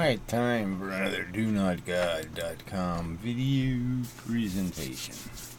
Alright, time for another DoNotGod.com video presentation.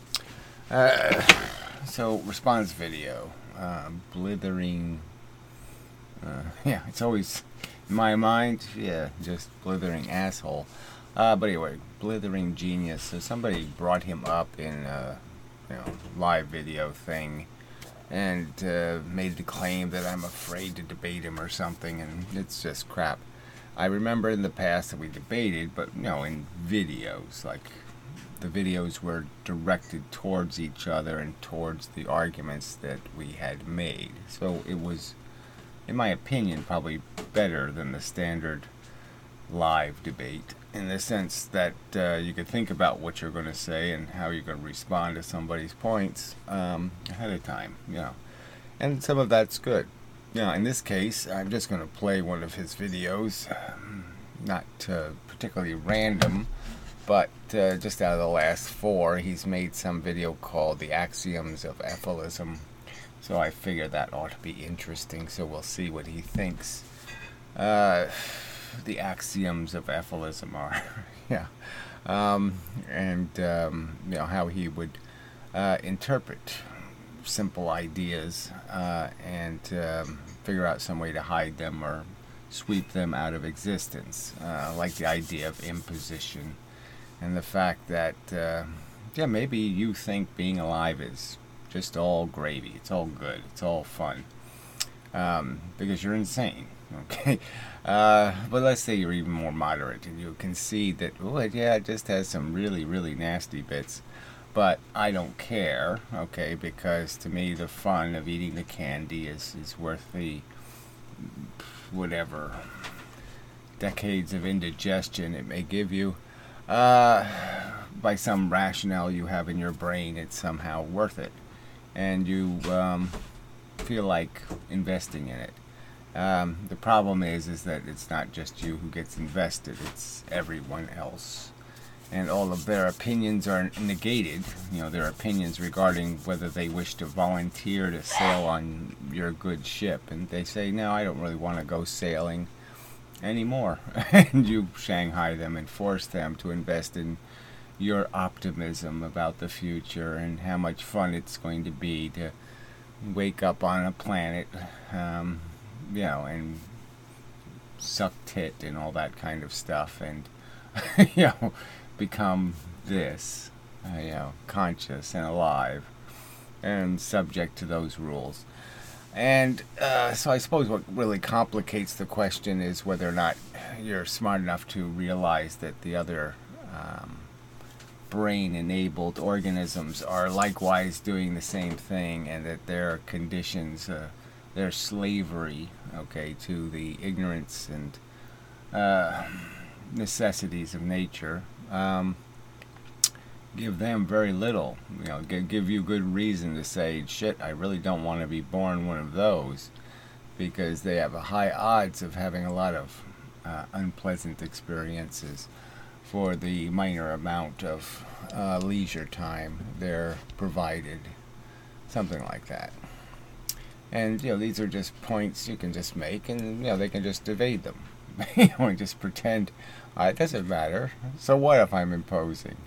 So, response video. Blithering. Yeah, it's always, in my mind, just blithering asshole. But anyway, blithering genius. So somebody brought him up in a live video thing and made the claim that I'm afraid to debate him or something, and it's just crap. I remember in the past that we debated, but in videos, like the videos were directed towards each other and towards the arguments that we had made. So it was, in my opinion, probably better than the standard live debate, in the sense that you could think about what you're going to say and how you're going to respond to somebody's points ahead of time, and some of that's good. In this case, I'm just going to play one of his videos, not particularly random, but just out of the last 4. He's made some video called The Axioms of Apholism, so I figure that ought to be interesting, so we'll see what he thinks the axioms of apholism are. And how he would interpret simple ideas and figure out some way to hide them or sweep them out of existence, like the idea of imposition and the fact that maybe you think being alive is just all gravy, it's all good, it's all fun, because you're insane, okay? But let's say you're even more moderate and you concede that, it just has some really, really nasty bits. But I don't care, okay, because to me the fun of eating the candy is worth the whatever decades of indigestion it may give you. By some rationale you have in your brain, it's somehow worth it. And you feel like investing in it. The problem is that it's not just you who gets invested, it's everyone else. And all of their opinions are negated, their opinions regarding whether they wish to volunteer to sail on your good ship. And they say, no, I don't really want to go sailing anymore. And you Shanghai them and force them to invest in your optimism about the future and how much fun it's going to be to wake up on a planet, and suck tit and all that kind of stuff. And, become this, conscious and alive and subject to those rules. And so I suppose what really complicates the question is whether or not you're smart enough to realize that the other brain-enabled organisms are likewise doing the same thing, and that their conditions, their slavery, to the ignorance and necessities of nature, give them very little, give you good reason to say, shit, I really don't want to be born one of those, because they have a high odds of having a lot of unpleasant experiences for the minor amount of leisure time they're provided, something like that. And these are just points you can just make, and they can just evade them. And just pretend it doesn't matter. So what if I'm imposing?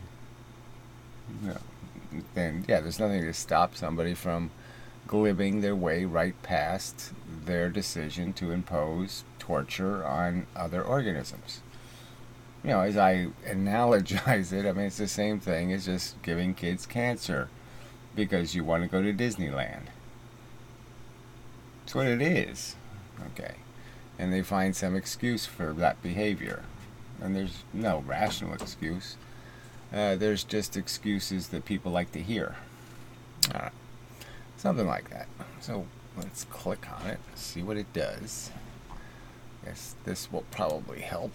Then there's nothing to stop somebody from glibbing their way right past their decision to impose torture on other organisms. As I analogize it, it's the same thing as just giving kids cancer because you want to go to Disneyland. That's what it is. Okay. And they find some excuse for that behavior. And there's no rational excuse. There's just excuses that people like to hear. Something like that. So let's click on it, see what it does. Guess this will probably help.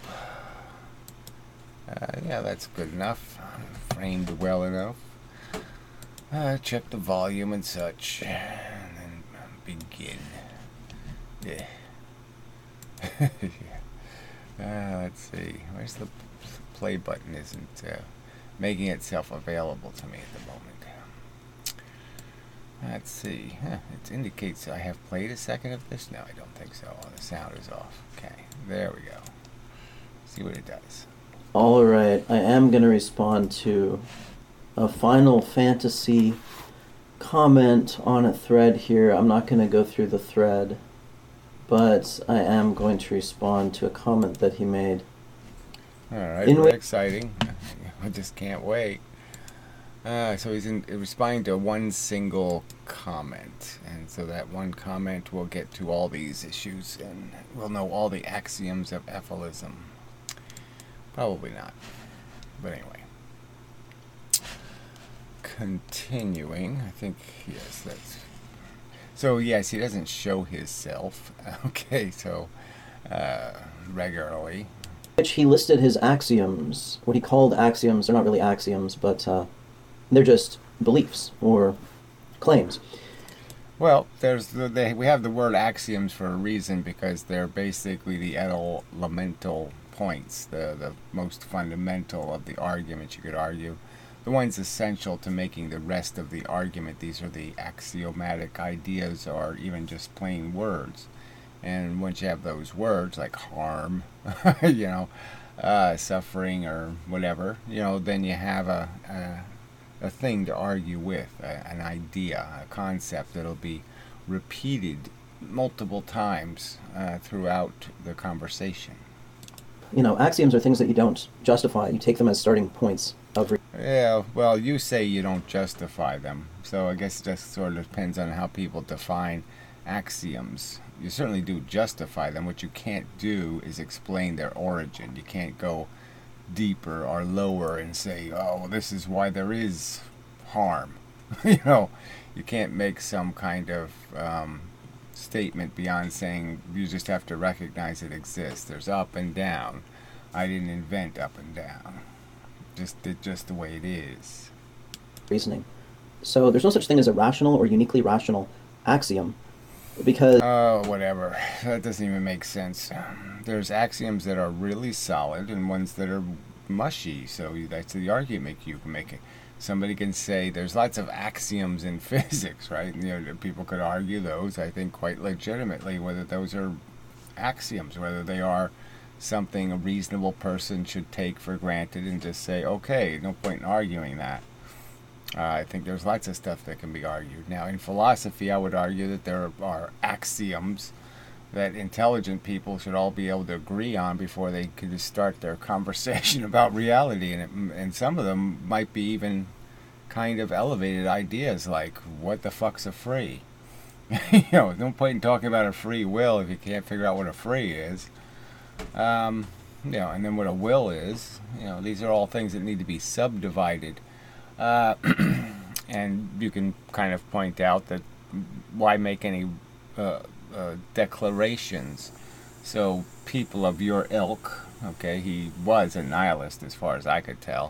That's good enough. Framed well enough. Check the volume and such. And then begin. Yeah. Let's see. Where's the play button? Isn't making itself available to me at the moment. Let's see. It indicates I have played a second of this. No, I don't think so. The sound is off. Okay, there we go. See what it does. All right, I am going to respond to a Final Fantasy comment on a thread here. I'm not going to go through the thread, but I am going to respond to a comment that he made. All right, very exciting. I just can't wait. So he's responding to one single comment, and so that one comment will get to all these issues, and we'll know all the axioms of Ephilism. Probably not, but anyway. Continuing, I think, yes, that's... So, yes, he doesn't show himself, okay, so, regularly. Which he listed his axioms, what he called axioms. They're not really axioms, but they're just beliefs or claims. Well, we have the word axioms for a reason, because they're basically the elemental points, the most fundamental of the argument, you could argue. The ones essential to making the rest of the argument. These are the axiomatic ideas, or even just plain words. And once you have those words, like harm, you know, suffering or whatever, you know, then you have a thing to argue with, an idea, a concept that'll be repeated multiple times throughout the conversation. You know, axioms are things that you don't justify. You take them as starting points of... Yeah, well, you say you don't justify them, so I guess it just sort of depends on how people define axioms. You certainly do justify them. What you can't do is explain their origin. You can't go deeper or lower and say, oh, well, this is why there is harm. You know, you can't make some kind of statement beyond saying you just have to recognize it exists. There's up and down. I didn't invent up and down. Just the way it is. Reasoning. So there's no such thing as a rational or uniquely rational axiom, because... Oh, whatever. That doesn't even make sense. There's axioms that are really solid and ones that are mushy, so that's the argument you can make. Somebody can say there's lots of axioms in physics, right? You know, people could argue those, I think, quite legitimately, whether those are axioms, whether they are something a reasonable person should take for granted and just say, okay, no point in arguing that. I think there's lots of stuff that can be argued. Now, in philosophy, I would argue that there are axioms that intelligent people should all be able to agree on before they could start their conversation about reality. And some of them might be even kind of elevated ideas, like, what the fuck's a free? You know, no point in talking about a free will if you can't figure out what a free is. You know, and then what a will is. You know, these are all things that need to be subdivided. And you can kind of point out that why make any declarations? So people of your ilk, okay, he was a nihilist as far as I could tell,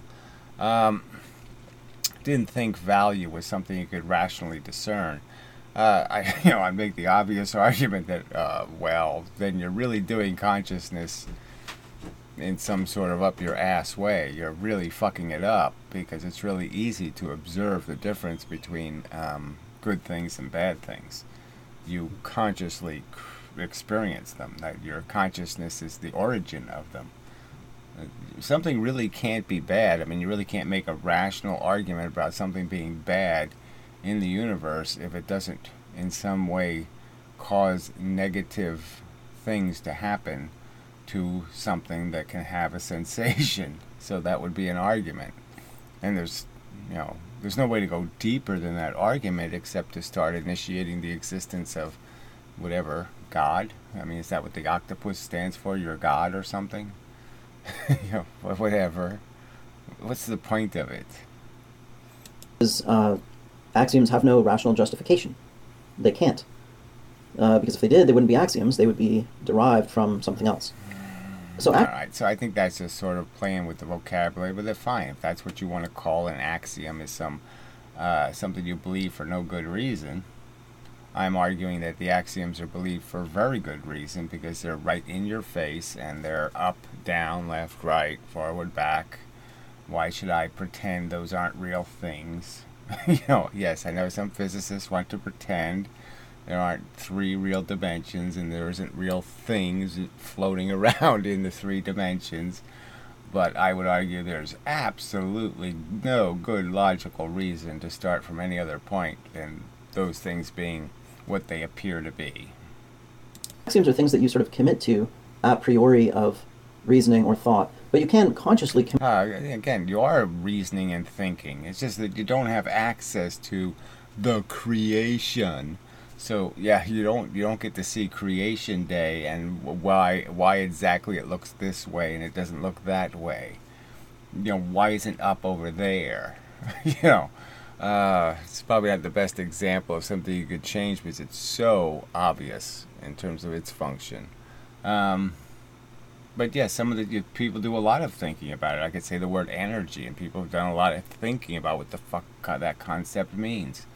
didn't think value was something you could rationally discern. I make the obvious argument that, well, then you're really doing consciousness in some sort of up your ass way. You're really fucking it up, because it's really easy to observe the difference between good things and bad things. You consciously experience them. That your consciousness is the origin of them. Something really can't be bad. I mean, you really can't make a rational argument about something being bad in the universe if it doesn't in some way cause negative things to happen to something that can have a sensation. So that would be an argument. And there's no way to go deeper than that argument except to start initiating the existence of whatever, God. I mean, is that what the octopus stands for? You're God or something? Whatever. What's the point of it? Axioms have no rational justification. They can't. Because if they did, they wouldn't be axioms. They would be derived from something else. So, Alright, so I think that's just sort of playing with the vocabulary, but they're fine. If that's what you want to call an axiom, is something you believe for no good reason. I'm arguing that the axioms are believed for very good reason, because they're right in your face, and they're up, down, left, right, forward, back. Why should I pretend those aren't real things? Yes, I know some physicists want to pretend There aren't three real dimensions, and there isn't real things floating around in the three dimensions. But I would argue there's absolutely no good logical reason to start from any other point than those things being what they appear to be. Axioms are things that you sort of commit to a priori of reasoning or thought, but you can consciously commit. Again, you are reasoning and thinking. It's just that you don't have access to the creation. So yeah, you don't get to see creation day and why exactly it looks this way and it doesn't look that way. Why isn't up over there? you know, it's probably not the best example of something you could change because it's so obvious in terms of its function. But yeah, some of the people do a lot of thinking about it. I could say the word energy, and people have done a lot of thinking about what the fuck that concept means.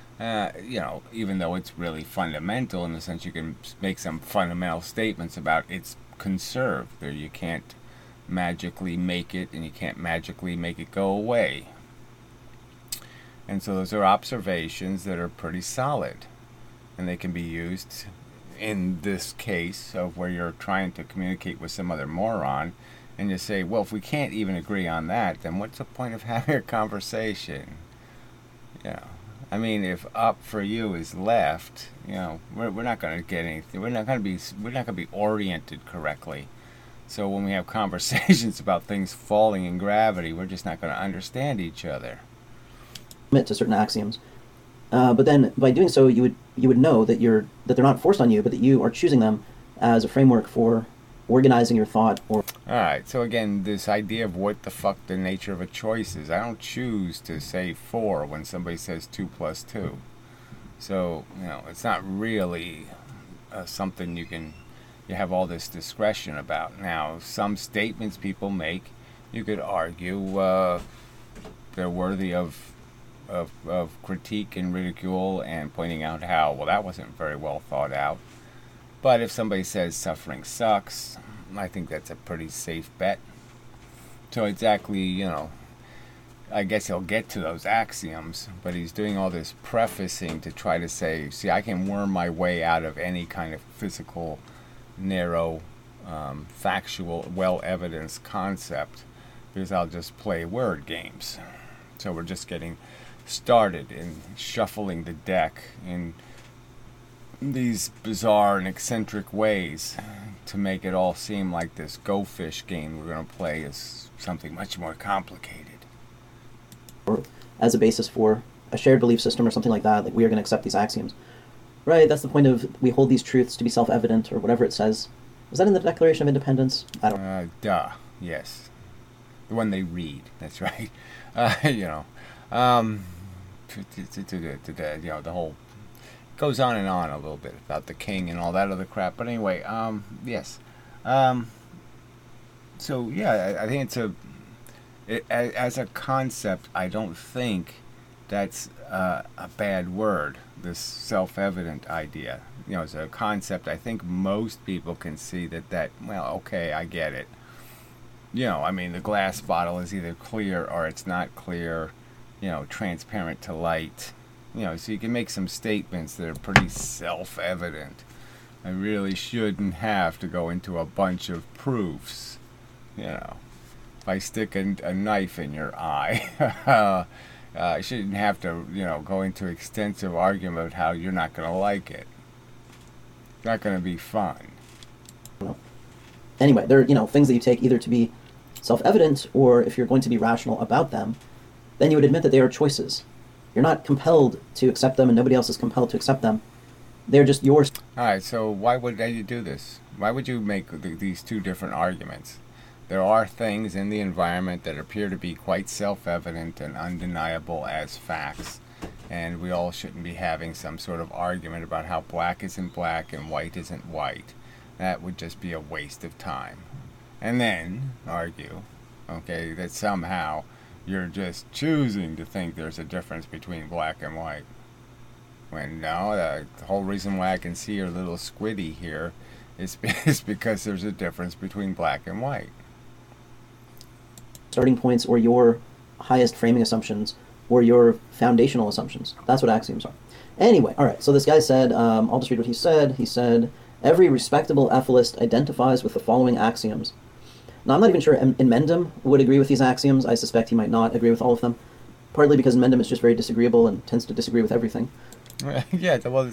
Even though it's really fundamental in the sense you can make some fundamental statements about it's conserved. There, you can't magically make it, and you can't magically make it go away. And so those are observations that are pretty solid, and they can be used in this case of where you're trying to communicate with some other moron, and you say, well, if we can't even agree on that, then what's the point of having a conversation? I mean, if up for you is left, we're not going to get anything. We're not going to be oriented correctly. So when we have conversations about things falling in gravity, we're just not going to understand each other. Commit to certain axioms, but then by doing so, you would know that they're not forced on you, but that you are choosing them as a framework for organizing your thought. Or alright, so again, this idea of what the fuck the nature of a choice is. I don't choose to say 4 when somebody says 2 plus 2. So, it's not really something you have all this discretion about. Now, some statements people make, you could argue they're worthy of critique and ridicule and pointing out how, well, that wasn't very well thought out. But if somebody says suffering sucks, I think that's a pretty safe bet. So exactly, I guess he'll get to those axioms, but he's doing all this prefacing to try to say, see, I can worm my way out of any kind of physical, narrow, factual, well-evidenced concept because I'll just play word games. So we're just getting started in shuffling the deck in these bizarre and eccentric ways to make it all seem like this Go Fish game we're going to play is something much more complicated. Or as a basis for a shared belief system or something like that, like we are going to accept these axioms. Right, that's the point of we hold these truths to be self-evident or whatever it says. Was that in the Declaration of Independence? I don't yes. The one they read, that's right. The whole goes on and on a little bit about the king and all that other crap. But anyway, yes. So yeah, I think as a concept, I don't think that's a bad word. This self-evident idea, as a concept, I think most people can see that. Well, okay, I get it. I mean, the glass bottle is either clear or it's not clear. Transparent to light. So you can make some statements that are pretty self-evident. I really shouldn't have to go into a bunch of proofs. If I stick a knife in your eye, I shouldn't have to, go into extensive argument about how you're not going to like it. It's not going to be fun. Anyway, they're things that you take either to be self-evident, or if you're going to be rational about them, then you would admit that they are choices. You're not compelled to accept them, and nobody else is compelled to accept them. They're just yours. All right, so why would you do this? Why would you make these two different arguments? There are things in the environment that appear to be quite self-evident and undeniable as facts, and we all shouldn't be having some sort of argument about how black isn't black and white isn't white. That would just be a waste of time. And then argue, okay, that somehow you're just choosing to think there's a difference between black and white. When no, the whole reason why I can see your little squiddy here is because there's a difference between black and white. Starting points or your highest framing assumptions or your foundational assumptions. That's what axioms are. Anyway, all right, so this guy said, I'll just read what he said. He said, every respectable ethicist identifies with the following axioms. Now, I'm not even sure Mendham would agree with these axioms. I suspect he might not agree with all of them, partly because Mendham is just very disagreeable and tends to disagree with everything. Yeah, well,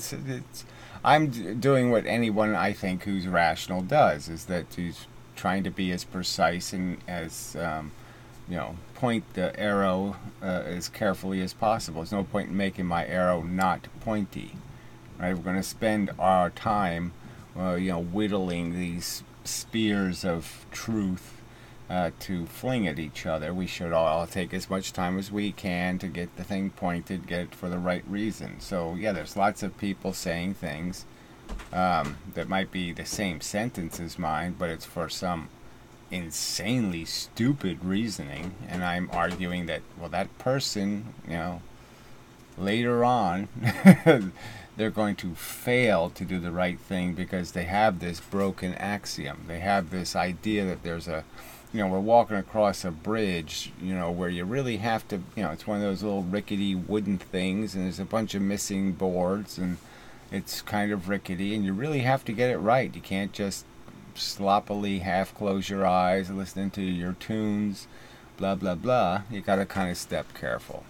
I'm doing what anyone I think who's rational does, is that he's trying to be as precise and as point the arrow as carefully as possible. There's no point in making my arrow not pointy. Right? We're going to spend our time, whittling these spears of truth to fling at each other. We should all take as much time as we can to get the thing pointed, get it for the right reason. So yeah, there's lots of people saying things that might be the same sentence as mine, but it's for some insanely stupid reasoning, and I'm arguing that, well, that person, later on they're going to fail to do the right thing because they have this broken axiom. They have this idea that there's we're walking across a bridge, where you really have to, it's one of those little rickety wooden things, and there's a bunch of missing boards, and it's kind of rickety, and you really have to get it right. You can't just sloppily half close your eyes and listening to your tunes, blah blah blah. You gotta kind of step careful.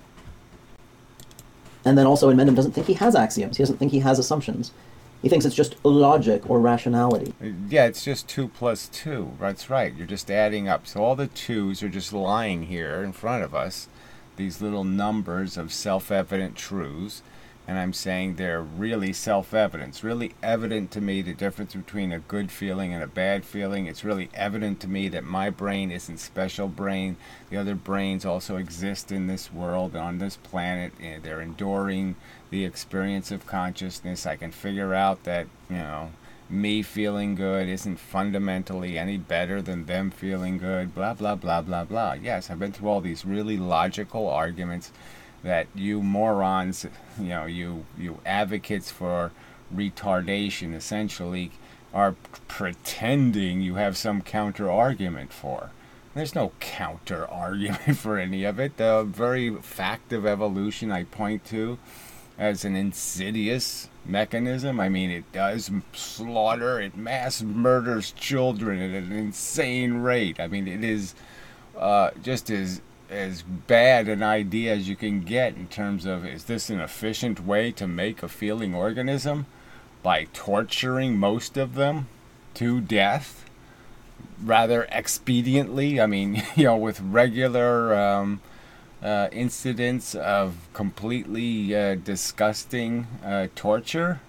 And then also, Mendham doesn't think he has axioms. He doesn't think he has assumptions. He thinks it's just logic or rationality. Yeah, it's just 2 plus 2. That's right. You're just adding up. So all the 2's are just lying here in front of us, these little numbers of self-evident truths. And I'm saying they're really self-evident. It's really evident to me the difference between a good feeling and a bad feeling. It's really evident to me that my brain isn't special brain. The other brains also exist in this world, on this planet. And they're enduring the experience of consciousness. I can figure out that, me feeling good isn't fundamentally any better than them feeling good, blah, blah, blah, blah, blah. Yes, I've been through all these really logical arguments that you morons, you advocates for retardation essentially are pretending you have some counter argument for. There's no counter argument for any of it. The very fact of evolution I point to as an insidious mechanism. I mean, it does slaughter, it mass murders children at an insane rate. I mean, it is just as bad an idea as you can get in terms of, is this an efficient way to make a feeling organism? By torturing most of them to death rather expediently? I mean, with regular incidents of completely disgusting torture?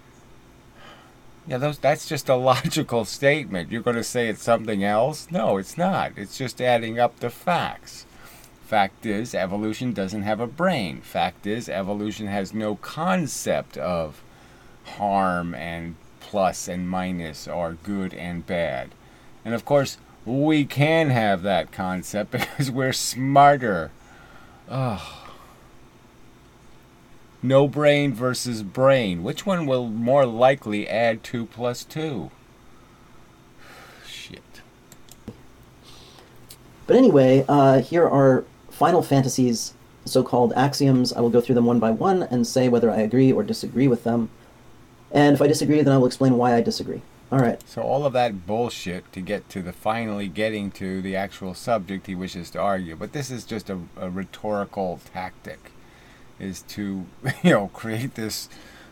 Yeah, that's just a logical statement. You're going to say it's something else? No, it's not. It's just adding up the facts. Fact is, evolution doesn't have a brain. Fact is, evolution has no concept of harm and plus and minus or good and bad. And of course, we can have that concept because we're smarter. Oh. No brain versus brain. Which one will more likely add 2 plus 2? Shit. But anyway, here are Final Fantasy's so-called axioms. I will go through them one by one and say whether I agree or disagree with them. And if I disagree, then I will explain why I disagree. All right. So all of that bullshit to get to the finally getting to the actual subject he wishes to argue. But this is just a rhetorical tactic, is to, create this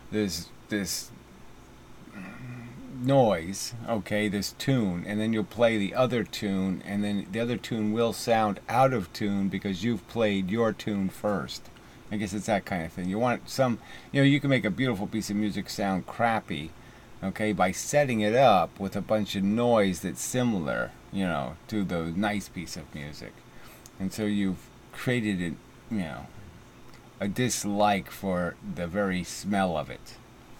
noise, okay, this tune, and then you'll play the other tune, and then the other tune will sound out of tune because you've played your tune first. I guess it's that kind of thing. You want some, you can make a beautiful piece of music sound crappy, okay, by setting it up with a bunch of noise that's similar, to the nice piece of music. And so you've created it, a dislike for the very smell of it.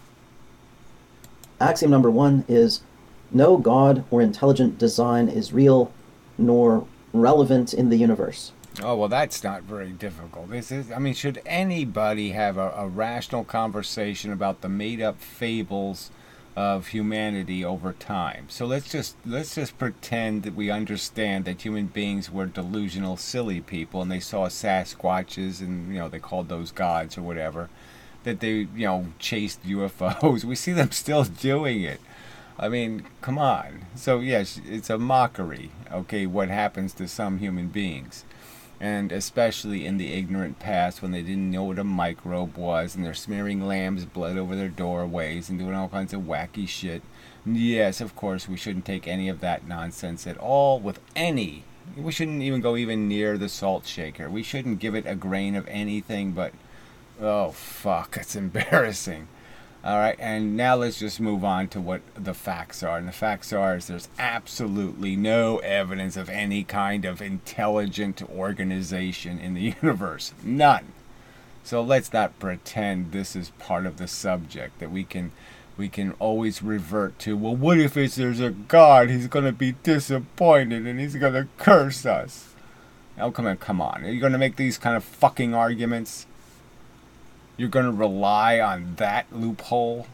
Axiom number 1 is, no God or intelligent design is real nor relevant in the universe. Oh, well, that's not very difficult. Should anybody have a rational conversation about the made-up fables of humanity over time. So let's just pretend that we understand that human beings were delusional, silly people, and they saw Sasquatches, and they called those gods or whatever. That they chased UFOs. We see them still doing it. I mean, come on. So yes, it's a mockery. Okay, what happens to some human beings, and especially in the ignorant past when they didn't know what a microbe was and they're smearing lamb's blood over their doorways and doing all kinds of wacky shit. Yes, of course, we shouldn't take any of that nonsense at all with any. We shouldn't even go even near the salt shaker. We shouldn't give it a grain of anything but, oh, fuck, it's embarrassing. All right, and now let's just move on to what the facts are. And the facts are is there's absolutely no evidence of any kind of intelligent organization in the universe. None. So let's not pretend this is part of the subject that we can always revert to. Well, what if there's a God? He's going to be disappointed and he's going to curse us. Oh, come on. Are you going to make these kind of fucking arguments? You're going to rely on that loophole?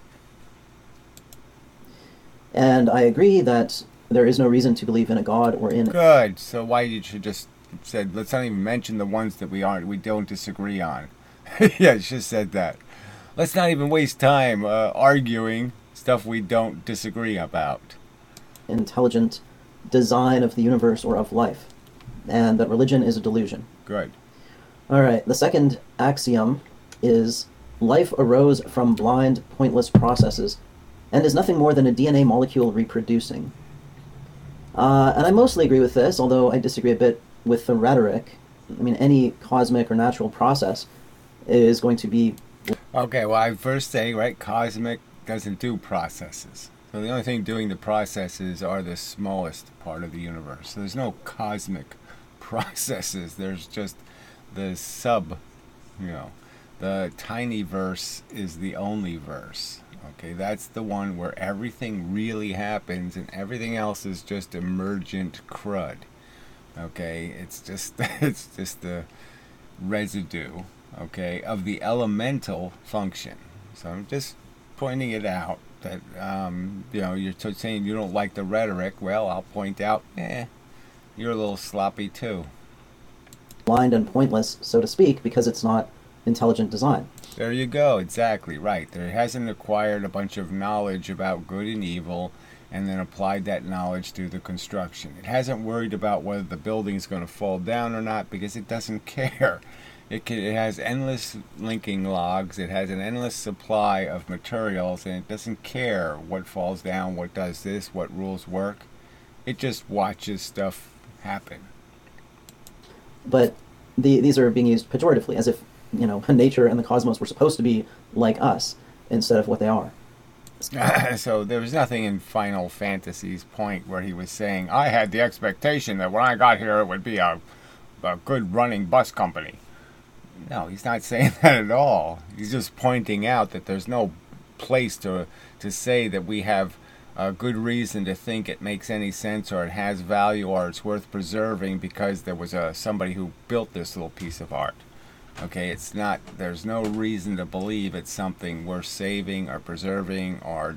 And I agree that there is no reason to believe in a God or in... Good. So why did you just said, let's not even mention the ones that we don't disagree on. Yeah, you just said that. Let's not even waste time arguing stuff we don't disagree about. Intelligent design of the universe or of life. And that religion is a delusion. Good. All right, the second axiom is life arose from blind, pointless processes and is nothing more than a DNA molecule reproducing. And I mostly agree with this, although I disagree a bit with the rhetoric. I mean, any cosmic or natural process is going to be... Okay, well, I first say, right, cosmic doesn't do processes. So the only thing doing the processes are the smallest part of the universe. So there's no cosmic processes. There's just the the tiny verse is the only verse. Okay, that's the one where everything really happens and everything else is just emergent crud. Okay, it's just the residue, okay, of the elemental function. So I'm just pointing it out that you're saying you don't like the rhetoric. Well, I'll point out, you're a little sloppy too. Blind and pointless, so to speak, because it's not intelligent design. There you go, exactly right. There hasn't acquired a bunch of knowledge about good and evil and then applied that knowledge to the construction. It hasn't worried about whether the building's going to fall down or not because it doesn't care. It has endless linking logs, it has an endless supply of materials, and it doesn't care what falls down, what does this, what rules work. It just watches stuff happen. But these are being used pejoratively, as if nature and the cosmos were supposed to be like us instead of what they are. So there was nothing in Final Fantasy's point where he was saying, I had the expectation that when I got here it would be a good running bus company. No, he's not saying that at all. He's just pointing out that there's no place to say that we have a good reason to think it makes any sense or it has value or it's worth preserving because there was somebody who built this little piece of art. Okay, it's not, there's no reason to believe it's something worth saving or preserving or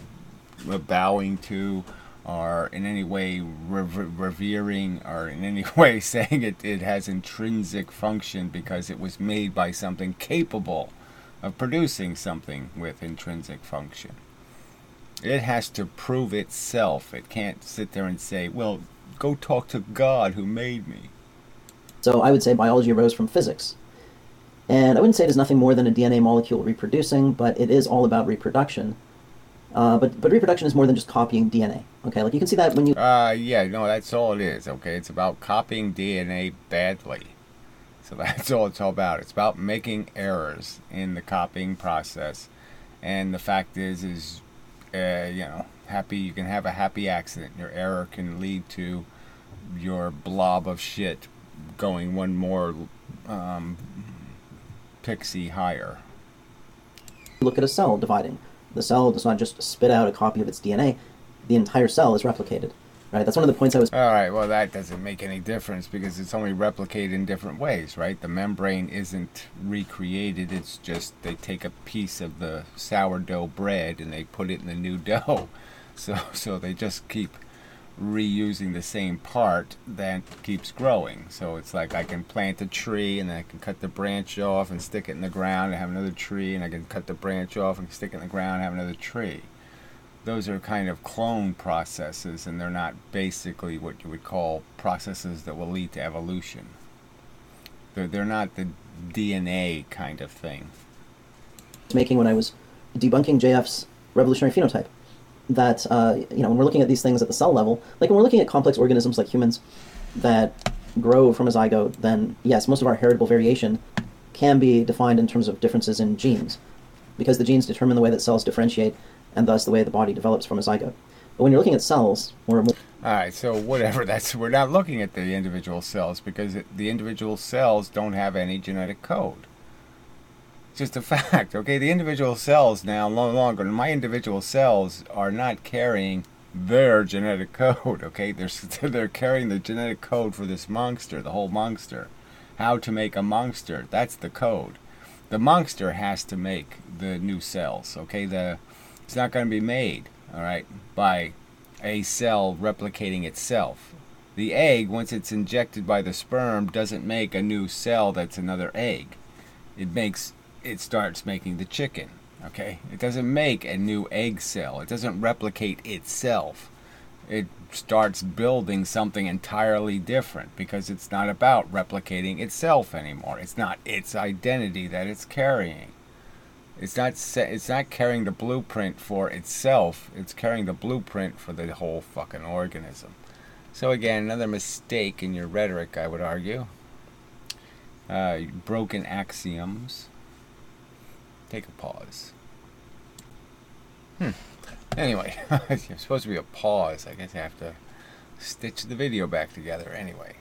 bowing to or in any way revering or in any way saying it has intrinsic function because it was made by something capable of producing something with intrinsic function. It has to prove itself. It can't sit there and say, well, go talk to God who made me. So I would say biology arose from physics. And I wouldn't say it is nothing more than a DNA molecule reproducing, but it is all about reproduction. But reproduction is more than just copying DNA. Okay, like you can see that when you... Yeah, no, that's all it is, okay? It's about copying DNA badly. So that's all it's all about. It's about making errors in the copying process. And the fact is happy, you can have a happy accident. Your error can lead to your blob of shit going one more pixie higher. Look at a cell dividing. The cell does not just spit out a copy of its DNA. The entire cell is replicated. right? That's one of the points I was. All right, well, that doesn't make any difference because it's only replicated in different ways, right? The membrane isn't recreated. It's just they take a piece of the sourdough bread and they put it in the new dough. So they just keep reusing the same part that keeps growing. So it's like I can plant a tree and then I can cut the branch off and stick it in the ground and have another tree, and I can cut the branch off and stick it in the ground and have another tree. Those are kind of clone processes, and they're not basically what you would call processes that will lead to evolution. They're not the DNA kind of thing. Making when I was debunking JF's revolutionary phenotype, that when we're looking at these things at the cell level, like when we're looking at complex organisms like humans that grow from a zygote, then yes, most of our heritable variation can be defined in terms of differences in genes, because the genes determine the way that cells differentiate, and thus the way the body develops from a zygote. But when you're looking at cells, all right, so whatever, we're not looking at the individual cells because the individual cells don't have any genetic code. It's just a fact, okay? The individual cells now no longer, my individual cells are not carrying their genetic code, okay? They're carrying the genetic code for this monster, the whole monster. How to make a monster, that's the code. The monster has to make the new cells, okay? It's not going to be made, all right, by a cell replicating itself. The egg, once it's injected by the sperm, doesn't make a new cell that's another egg. It starts making the chicken, okay? It doesn't make a new egg cell. It doesn't replicate itself. It starts building something entirely different because it's not about replicating itself anymore. It's not its identity that it's carrying. It's not carrying the blueprint for itself. It's carrying the blueprint for the whole fucking organism. So again, another mistake in your rhetoric, I would argue. Broken axioms. Take a pause. Anyway, it's supposed to be a pause. I guess I have to stitch the video back together. Anyway,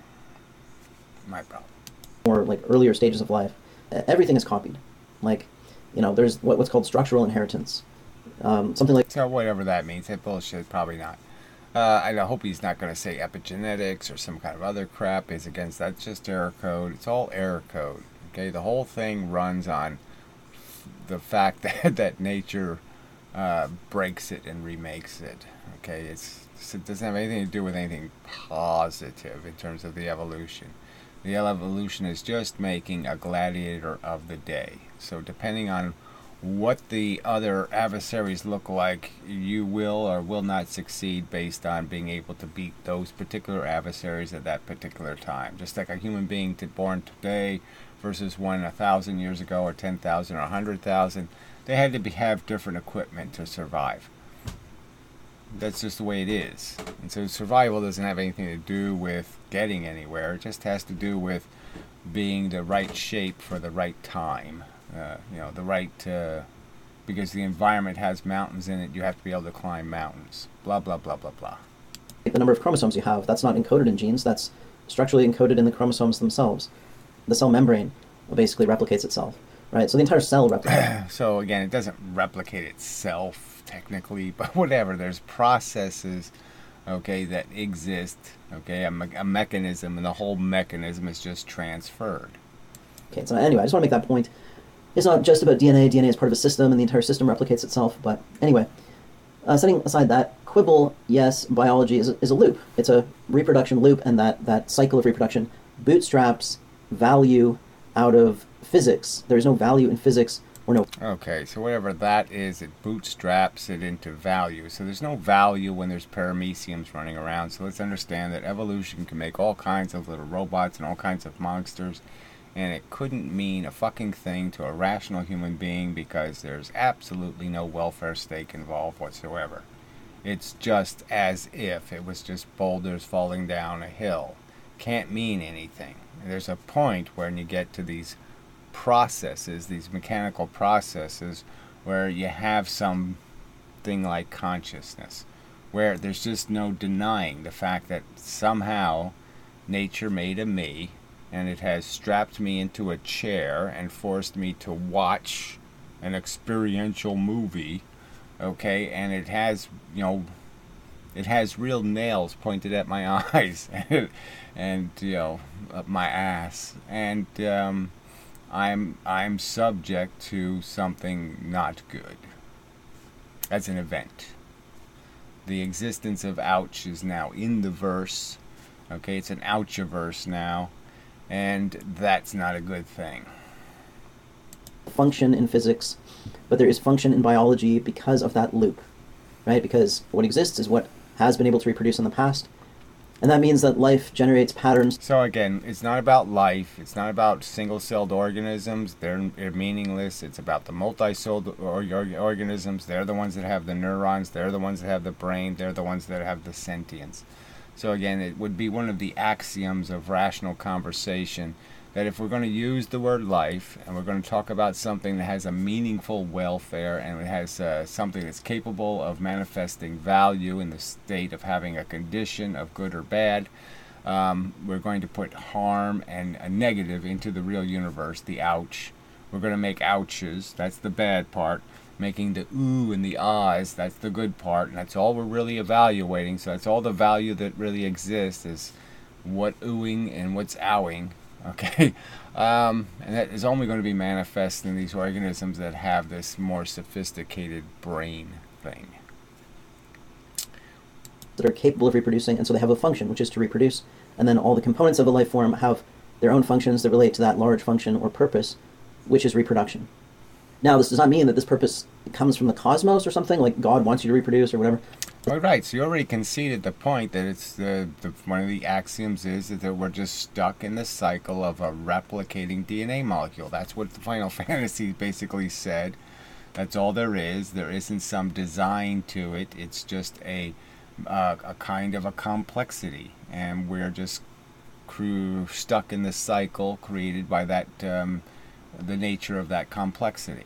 my problem. Or like earlier stages of life, everything is copied. Like, there's what's called structural inheritance. Something like... So whatever that means, that bullshit, probably not. I hope he's not going to say epigenetics or some kind of other crap. He's against that. It's just error code. It's all error code. Okay, the whole thing runs on the fact that nature breaks it and remakes it. Okay, it doesn't have anything to do with anything positive in terms of the evolution. The evolution is just making a gladiator of the day. So depending on what the other adversaries look like, you will or will not succeed based on being able to beat those particular adversaries at that particular time. Just like a human being born today versus one 1,000 years ago or 10,000 or 100,000, they had to have different equipment to survive. That's just the way it is. And so survival doesn't have anything to do with getting anywhere. It just has to do with being the right shape for the right time. The right... because the environment has mountains in it, you have to be able to climb mountains. Blah, blah, blah, blah, blah. The number of chromosomes you have, that's not encoded in genes. That's structurally encoded in the chromosomes themselves. The cell membrane basically replicates itself, right? So the entire cell replicates. So again, it doesn't replicate itself technically, but whatever. There's processes, okay, that exist, okay, a mechanism, and the whole mechanism is just transferred. Okay, so anyway, I just want to make that point. It's not just about DNA. DNA is part of a system, and the entire system replicates itself. But anyway, setting aside that, quibble, yes, biology is a loop. It's a reproduction loop, and that cycle of reproduction bootstraps value out of physics. There is no value in physics or no... Okay, so whatever that is, it bootstraps it into value. So there's no value when there's parameciums running around. So let's understand that evolution can make all kinds of little robots and all kinds of monsters, and it couldn't mean a fucking thing to a rational human being because there's absolutely no welfare stake involved whatsoever. It's just as if it was just boulders falling down a hill. Can't mean anything. There's a point when you get to these processes, these mechanical processes, where you have something like consciousness, where there's just no denying the fact that somehow nature made a me, and it has strapped me into a chair and forced me to watch an experiential movie, okay, and it has, It has real nails pointed at my eyes and up my ass, and I'm subject to something not good. That's an event. The existence of ouch is now in the verse. Okay, it's an ouchiverse now, and that's not a good thing. Function in physics, but there is function in biology because of that loop, right? Because what exists is what has been able to reproduce in the past, and that means that life generates patterns. So again, it's not about life. It's not about single-celled organisms. They're meaningless. It's about the multi-celled organisms. They're the ones that have the neurons. They're the ones that have the brain. They're the ones that have the sentience. So again, it would be one of the axioms of rational conversation that if we're going to use the word life and we're going to talk about something that has a meaningful welfare and it has something that's capable of manifesting value in the state of having a condition of good or bad, we're going to put harm and a negative into the real universe, the ouch. We're going to make ouches, that's the bad part. Making the ooh and the ahs, that's the good part, and that's all we're really evaluating. So that's all the value that really exists is what oohing and what's owing. Okay, and that is only going to be manifest in these organisms that have this more sophisticated brain thing. That are capable of reproducing, and so they have a function, which is to reproduce, and then all the components of a life form have their own functions that relate to that large function or purpose, which is reproduction. Now, this does not mean that this purpose comes from the cosmos or something, like God wants you to reproduce or whatever. All right, so you already conceded the point that it's one of the axioms is that we're just stuck in the cycle of a replicating DNA molecule. That's what the Final Fantasy basically said. That's all there is. There isn't some design to it. It's just a kind of a complexity, and we're just stuck in the cycle created by that the nature of that complexity.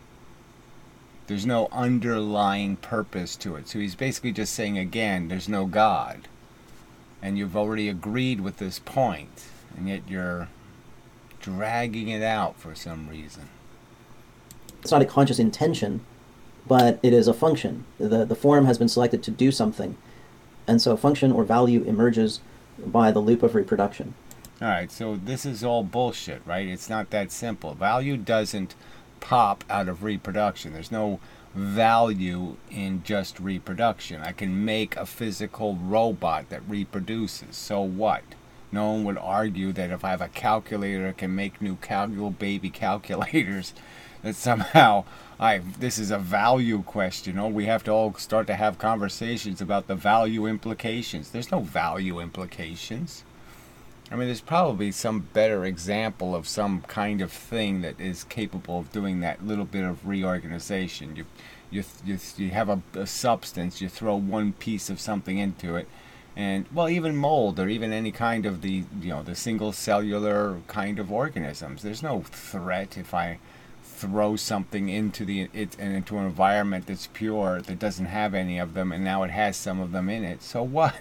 There's no underlying purpose to it. So he's basically just saying again, there's no God. And you've already agreed with this point, and yet you're dragging it out for some reason. It's not a conscious intention, but it is a function. The form has been selected to do something. And so function or value emerges by the loop of reproduction. All right, so this is all bullshit, right? It's not that simple. Value doesn't pop out of reproduction. There's no value in just reproduction. I can make a physical robot that reproduces. So what? No one would argue that if I have a calculator that can make new baby calculators, that somehow this is a value question. Oh, we have to all start to have conversations about the value implications. There's no value implications. I mean, there's probably some better example of some kind of thing that is capable of doing that little bit of reorganization. You have a substance, you throw one piece of something into it, and well, even mold or even any kind of the single cellular kind of organisms. There's no threat if I throw something into into an environment that's pure that doesn't have any of them, and now it has some of them in it. So what?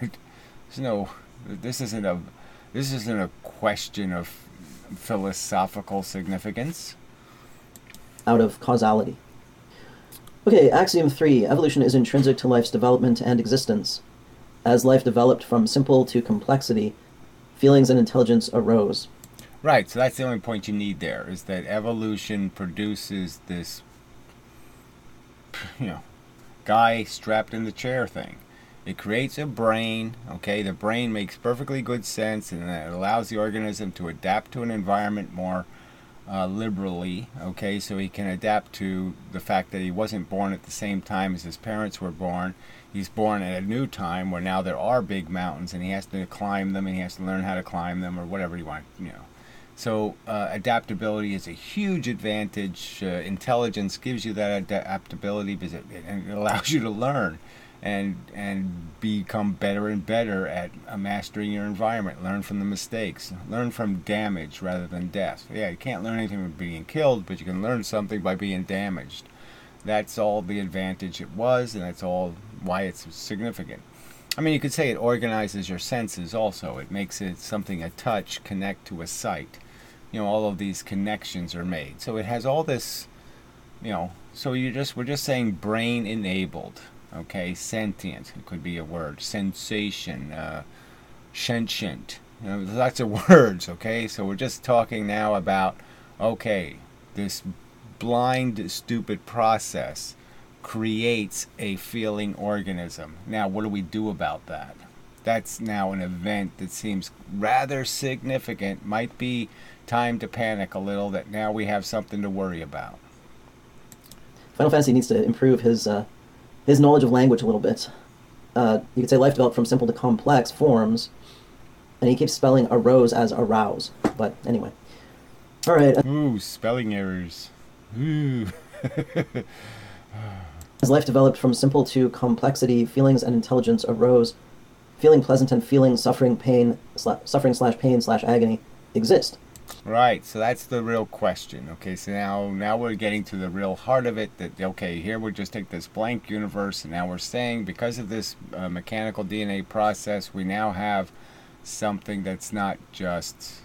This isn't a question of philosophical significance. Out of causality. Okay, axiom 3. Evolution is intrinsic to life's development and existence. As life developed from simple to complexity, feelings and intelligence arose. Right, so that's the only point you need there, is that evolution produces this, guy strapped in the chair thing. It creates a brain, okay? The brain makes perfectly good sense, and it allows the organism to adapt to an environment more liberally, okay? So he can adapt to the fact that he wasn't born at the same time as his parents were born. He's born at a new time where now there are big mountains, and he has to climb them, and he has to learn how to climb them, or whatever you want, So adaptability is a huge advantage. Intelligence gives you that adaptability because it allows you to learn and become better and better at mastering your environment. Learn from the mistakes. Learn from damage rather than death. Yeah, you can't learn anything from being killed, but you can learn something by being damaged. That's all the advantage it was, and that's all why it's significant. I mean, you could say it organizes your senses also. It makes it something a touch connect to a sight. All of these connections are made. So it has all this, so we're just saying brain enabled. Okay, sentient, it could be a word. Sensation, sentient. There's lots of words, okay? So we're just talking now about, okay, this blind, stupid process creates a feeling organism. Now, what do we do about that? That's now an event that seems rather significant. Might be time to panic a little that now we have something to worry about. Final Fantasy needs to improve his knowledge of language a little bit. You could say life developed from simple to complex forms, and he keeps spelling arose as arouse. But anyway. All right. Ooh, spelling errors. Ooh. As life developed from simple to complexity, feelings and intelligence arose. Feeling pleasant and feeling suffering, pain, suffering slash pain slash agony exist. Right, so that's the real question. Okay, so now we're getting to the real heart of it. That okay, here we just take this blank universe, and now we're saying because of this mechanical DNA process, we now have something that's not just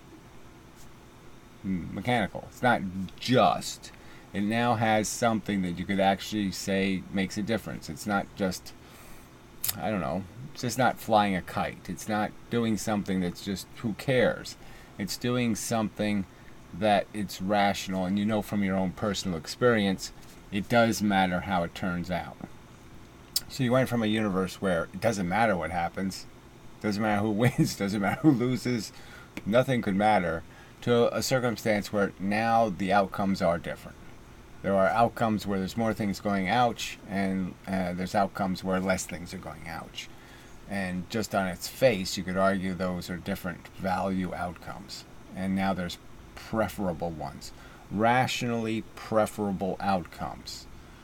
mechanical. It's not just. It now has something that you could actually say makes a difference. It's not just, I don't know, it's just not flying a kite. It's not doing something that's just, who cares? It's doing something that it's rational, and you know from your own personal experience, it does matter how it turns out. So you went from a universe where it doesn't matter what happens, doesn't matter who wins, doesn't matter who loses, nothing could matter, to a circumstance where now the outcomes are different. There are outcomes where there's more things going ouch, and there's outcomes where less things are going ouch. And just on its face, you could argue those are different value outcomes. And now there's preferable ones. Rationally preferable outcomes.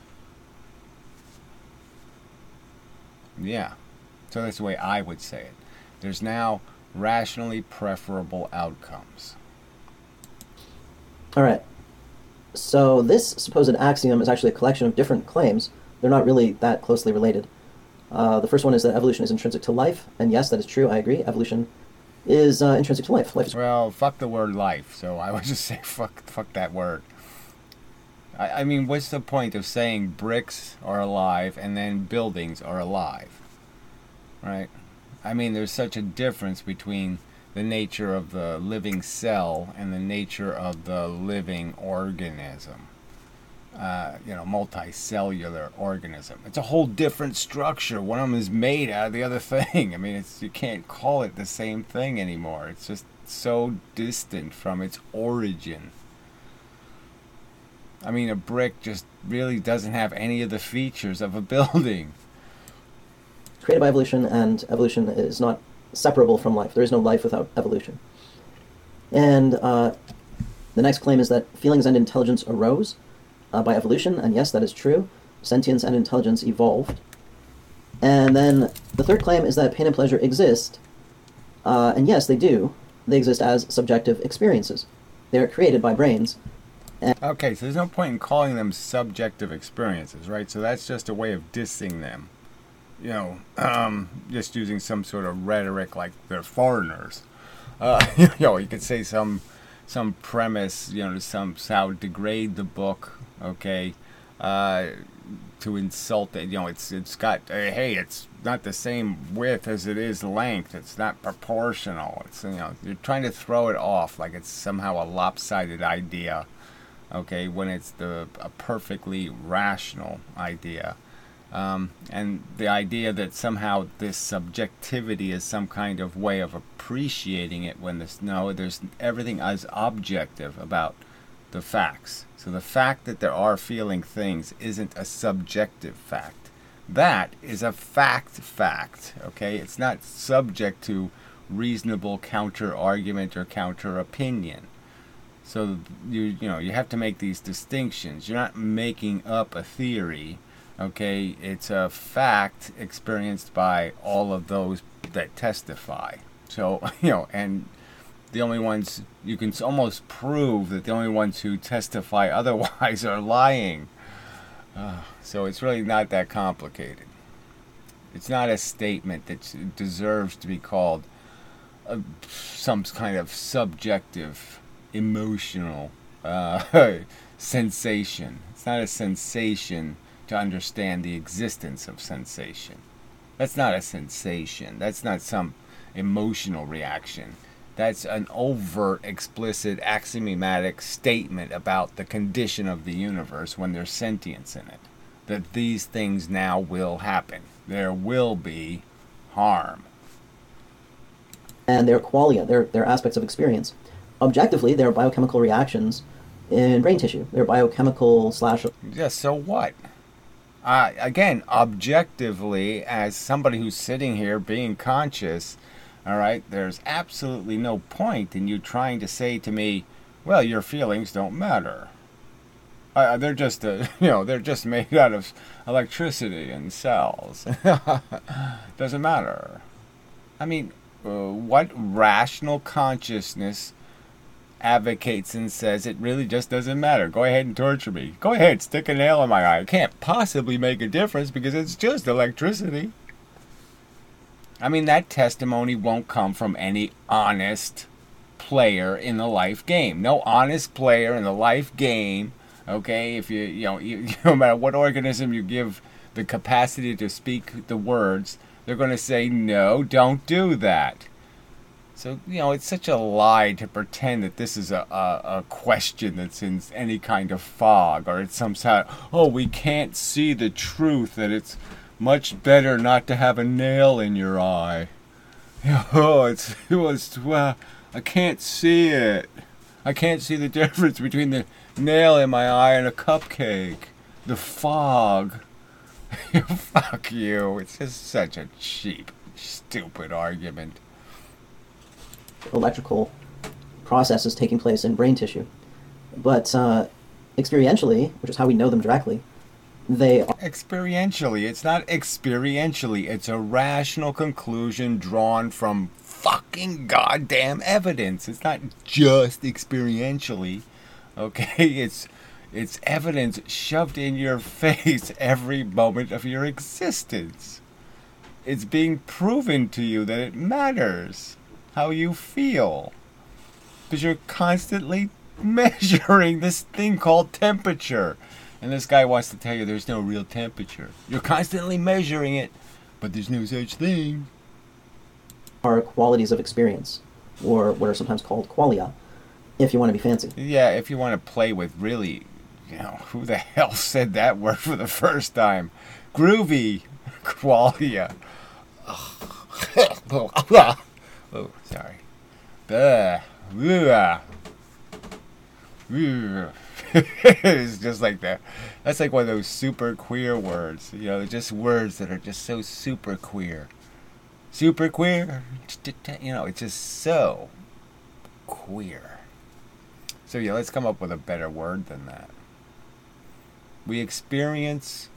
Yeah. So that's the way I would say it. There's now rationally preferable outcomes. All right. So this supposed axiom is actually a collection of different claims. They're not really that closely related. The first one is that evolution is intrinsic to life, and yes, that is true. I agree. Evolution is intrinsic to life. Life is well, fuck the word life. So I would just say fuck that word. I mean, what's the point of saying bricks are alive and then buildings are alive, right? I mean, there's such a difference between the nature of the living cell and the nature of the living organism. Multicellular organism. It's a whole different structure. One of them is made out of the other thing. I mean, you can't call it the same thing anymore. It's just so distant from its origin. I mean, a brick just really doesn't have any of the features of a building. Created by evolution, and evolution is not separable from life. There is no life without evolution. And the next claim is that feelings and intelligence arose by evolution, and yes, that is true. Sentience and intelligence evolved. And then the third claim is that pain and pleasure exist, and yes, they do. They exist as subjective experiences. They are created by brains. Okay, so there's no point in calling them subjective experiences, right? So that's just a way of dissing them. Just using some sort of rhetoric like they're foreigners. You could say some premise, to somehow degrade the book, okay, to insult it. It's got, hey, it's not the same width as it is length. It's not proportional. It's, you're trying to throw it off like it's somehow a lopsided idea, okay, when it's a perfectly rational idea. And the idea that somehow this subjectivity is some kind of way of appreciating it when there's everything as objective about the facts. So the fact that there are feeling things isn't a subjective fact. That is a fact, okay? It's not subject to reasonable counter-argument or counter-opinion. So you have to make these distinctions. You're not making up a theory. Okay, it's a fact experienced by all of those that testify. So, and the only ones, you can almost prove that the only ones who testify otherwise are lying. So it's really not that complicated. It's not a statement that deserves to be called some kind of subjective, emotional sensation. It's not a sensation to understand the existence of sensation. That's not a sensation. That's not some emotional reaction. That's an overt, explicit, axiomatic statement about the condition of the universe when there's sentience in it. That these things now will happen. There will be harm. And they're qualia, they're aspects of experience. Objectively, they're biochemical reactions in brain tissue. They're biochemical slash... Yeah, so what? Again, objectively, as somebody who's sitting here being conscious, all right, there's absolutely no point in you trying to say to me, well, your feelings don't matter. They're just, they're just made out of electricity and cells. Doesn't matter. I mean, what rational consciousness advocates and says it really just doesn't matter? Go ahead and torture me. Go ahead, stick a nail in my eye. It can't possibly make a difference because it's just electricity. I mean, that testimony won't come from any honest player in the life game. No honest player in the life game, okay, if no matter what organism you give the capacity to speak the words, they're going to say, no, don't do that. So, it's such a lie to pretend that this is a question that's in any kind of fog, or it's some sort of, oh, we can't see the truth, that it's much better not to have a nail in your eye. Oh, I can't see it. I can't see the difference between the nail in my eye and a cupcake. The fog. Fuck you. It's just such a cheap, stupid argument. Electrical processes taking place in brain tissue. But experientially, which is how we know them directly, they are... Experientially. It's not experientially. It's a rational conclusion drawn from fucking goddamn evidence. It's not just experientially. Okay? It's evidence shoved in your face every moment of your existence. It's being proven to you that it matters how you feel. Because you're constantly measuring this thing called temperature. And this guy wants to tell you there's no real temperature. You're constantly measuring it, but there's no such thing. Are qualities of experience, or what are sometimes called qualia, if you want to be fancy. Yeah, if you want to play with really, who the hell said that word for the first time? Groovy qualia. Oh, sorry. It's just like that. That's like one of those super queer words. Just words that are just so super queer. Super queer. It's just so queer. So let's come up with a better word than that. We experience,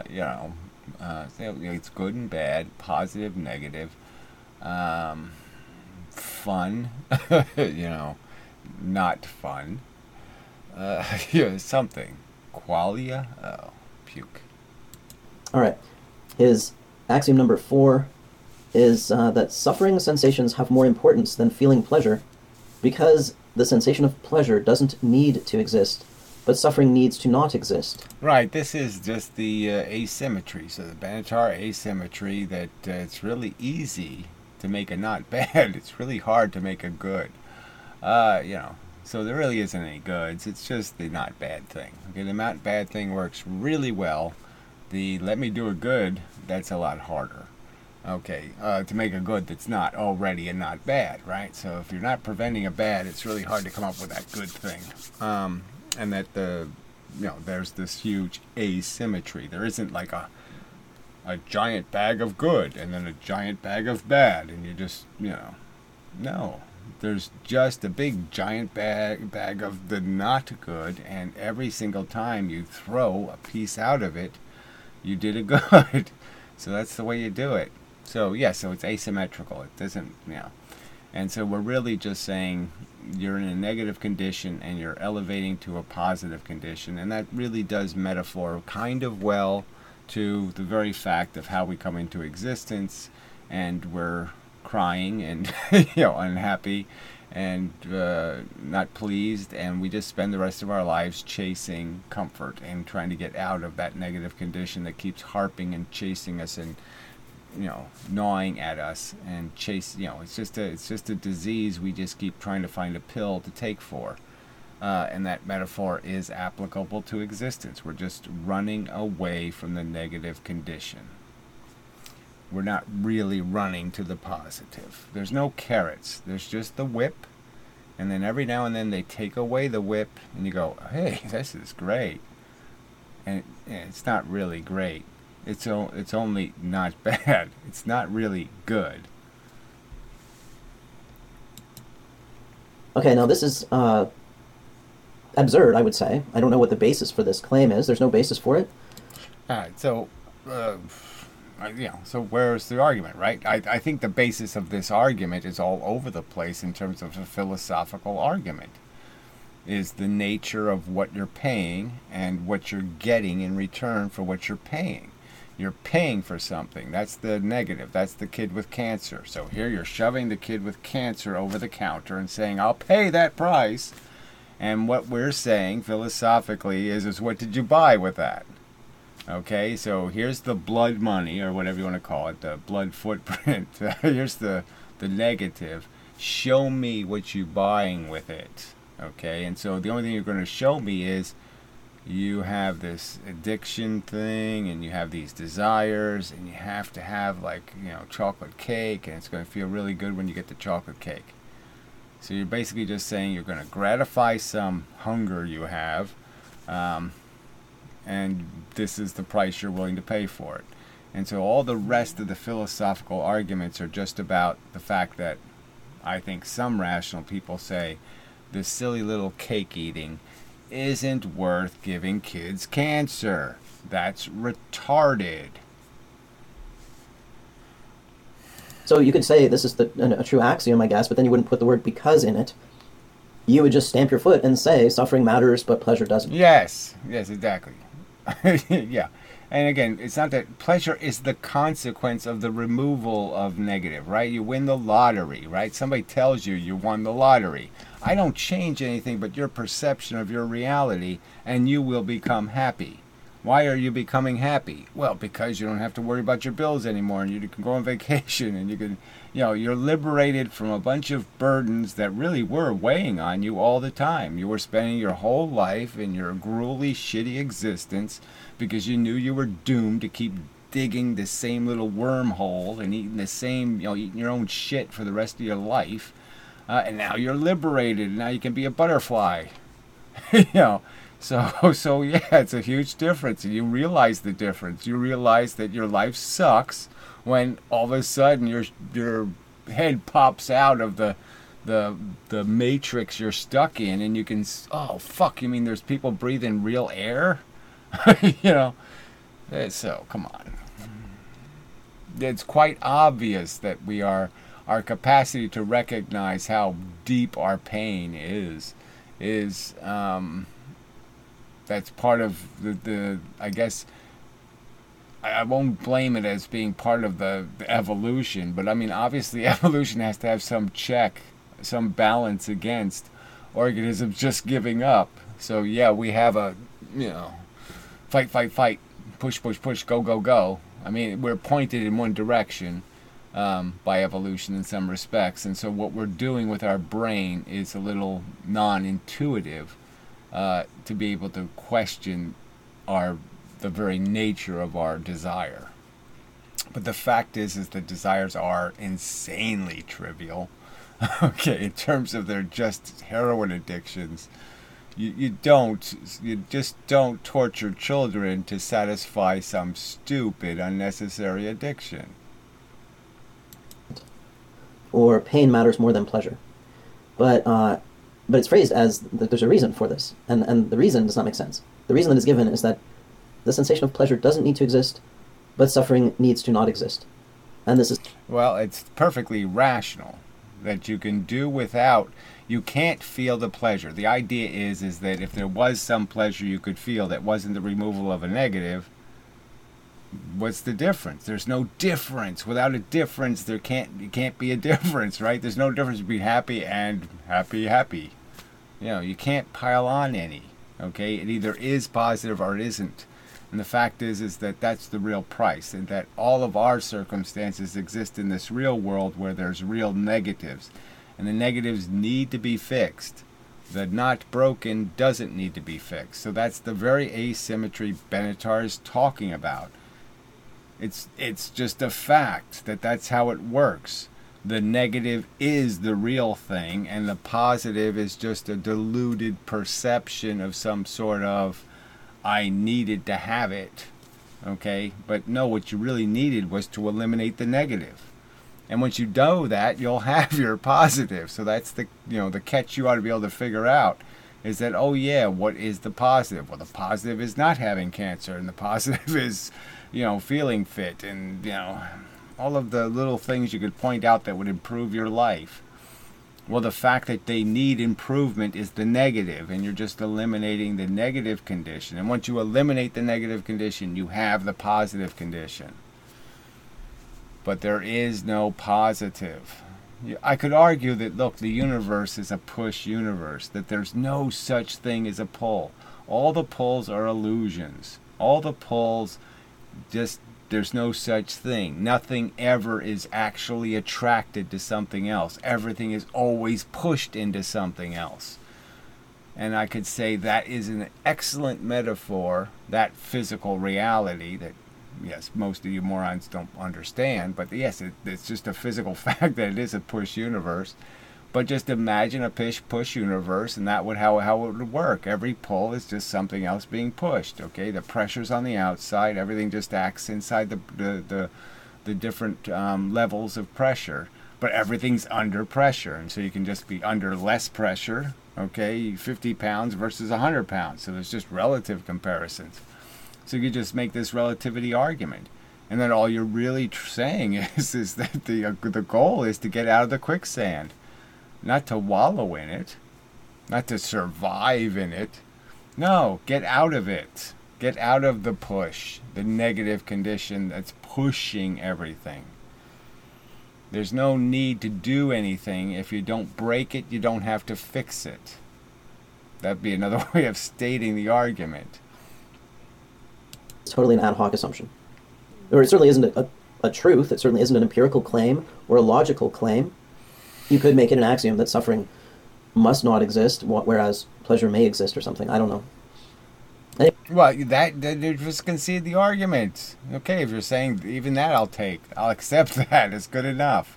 it's good and bad, positive, negative, fun, not fun. Something. Qualia? Oh, puke. All right. His axiom number 4 is that suffering sensations have more importance than feeling pleasure because the sensation of pleasure doesn't need to exist, but suffering needs to not exist. Right. This is just the asymmetry. So the Banachar asymmetry that it's really easy to make a not bad. It's really hard to make a good. So there really isn't any goods. It's just the not bad thing. Okay, the not bad thing works really well. The let me do a good, that's a lot harder. Okay, to make a good that's not already a not bad, right? So if you're not preventing a bad, it's really hard to come up with that good thing. And that there's this huge asymmetry. There isn't like a giant bag of good and then a giant bag of bad, and you just no. There's just a big giant bag of the not good, and every single time you throw a piece out of it, you did a good. So that's the way you do it. So so it's asymmetrical. It doesn't, And so we're really just saying you're in a negative condition and you're elevating to a positive condition, and that really does metaphor kind of well to the very fact of how we come into existence, and we're crying and unhappy, and not pleased, and we just spend the rest of our lives chasing comfort and trying to get out of that negative condition that keeps harping and chasing us and gnawing at us and chase. It's just a disease we just keep trying to find a pill to take for. And that metaphor is applicable to existence. We're just running away from the negative condition. We're not really running to the positive. There's no carrots. There's just the whip. And then every now and then they take away the whip and you go, hey, this is great. And it's not really great. It's only not bad. It's not really good. Okay, now this is absurd, I would say. I don't know what the basis for this claim is. There's no basis for it. All right, so so where's the argument, right? I think the basis of this argument is all over the place in terms of a philosophical argument. Is the nature of what you're paying and what you're getting in return for what you're paying. You're paying for something. That's the negative. That's the kid with cancer. So here you're shoving the kid with cancer over the counter and saying, I'll pay that price. And what we're saying philosophically is what did you buy with that? Okay, so here's the blood money, or whatever you want to call it, the blood footprint. Here's the negative. Show me what you're buying with it. Okay, and so the only thing you're going to show me is you have this addiction thing, and you have these desires, and you have to have, like, chocolate cake, and it's going to feel really good when you get the chocolate cake. So you're basically just saying you're going to gratify some hunger you have, and this is the price you're willing to pay for it. And so all the rest of the philosophical arguments are just about the fact that I think some rational people say this silly little cake eating isn't worth giving kids cancer. That's retarded. So you could say this is a true axiom, I guess, but then you wouldn't put the word because in it. You would just stamp your foot and say suffering matters, but pleasure doesn't. Yes, exactly. Yeah. And again, it's not that pleasure is the consequence of the removal of negative, right? You win the lottery, right? Somebody tells you you won the lottery. I don't change anything but your perception of your reality, and you will become happy. Why are you becoming happy? Well, because you don't have to worry about your bills anymore, and you can go on vacation, and you can, you're liberated from a bunch of burdens that really were weighing on you all the time. You were spending your whole life in your gruely, shitty existence because you knew you were doomed to keep digging the same little wormhole and eating the same, eating your own shit for the rest of your life. And now you're liberated, and now you can be a butterfly. So yeah, it's a huge difference, and you realize the difference. You realize that your life sucks when all of a sudden your head pops out of the matrix you're stuck in, and you can, oh fuck, you mean there's people breathing real air? So come on. It's quite obvious that our capacity to recognize how deep our pain is that's part of the I guess I won't blame it as being part of the evolution, but I mean, obviously evolution has to have some check, some balance against organisms just giving up. So yeah, we have a, fight, push, go. I mean, we're pointed in one direction by evolution in some respects, and so what we're doing with our brain is a little non-intuitive to be able to question the very nature of our desire. But the fact is that desires are insanely trivial. Okay, in terms of their just heroin addictions. You just don't torture children to satisfy some stupid, unnecessary addiction. Or pain matters more than pleasure. But it's phrased as that there's a reason for this, and the reason does not make sense. The reason that is given is that the sensation of pleasure doesn't need to exist, but suffering needs to not exist. And this is... Well, it's perfectly rational that you can do without... You can't feel the pleasure. The idea is that if there was some pleasure you could feel that wasn't the removal of a negative, What's the difference? There's no difference. Without a difference, it can't be a difference, right? There's no difference between happy and happy. You can't pile on any. Okay, it either is positive or it isn't. And the fact is that that's the real price, and that all of our circumstances exist in this real world where there's real negatives, and the negatives need to be fixed. The not broken doesn't need to be fixed. So that's the very asymmetry Benatar is talking about. It's just a fact that that's how it works. The negative is the real thing, and the positive is just a diluted perception of some sort of, I needed to have it. Okay? But no, what you really needed was to eliminate the negative. And once you know that, you'll have your positive. So that's the catch you ought to be able to figure out, is that, oh yeah, what is the positive? Well, the positive is not having cancer, and the positive is, feeling fit, and, all of the little things you could point out that would improve your life. Well, the fact that they need improvement is the negative, and you're just eliminating the negative condition. And once you eliminate the negative condition, you have the positive condition. But there is no positive. I could argue that, look, the universe is a push universe, that there's no such thing as a pull. All the pulls are illusions. All the pulls, there's no such thing. Nothing ever is actually attracted to something else. Everything is always pushed into something else. And I could say that is an excellent metaphor, that physical reality that, yes, most of you morons don't understand, but yes, it's just a physical fact that it is a push universe. But just imagine a push universe, and that would how it would work. Every pull is just something else being pushed. Okay, the pressure's on the outside. Everything just acts inside the different levels of pressure. But everything's under pressure, and so you can just be under less pressure. Okay, 50 pounds versus 100 pounds. So there's just relative comparisons. So you just make this relativity argument. And then all you're really saying is that the goal is to get out of the quicksand. Not to wallow in it. Not to survive in it. No, get out of it. Get out of the push. The negative condition that's pushing everything. There's no need to do anything. If you don't break it, you don't have to fix it. That'd be another way of stating the argument. It's totally an ad hoc assumption. Or it certainly isn't a truth. It certainly isn't an empirical claim or a logical claim. You could make it an axiom that suffering must not exist, whereas pleasure may exist or something. I don't know. Anyway. Well, that you just concede the argument. Okay, if you're saying even that, I'll accept that. It's good enough.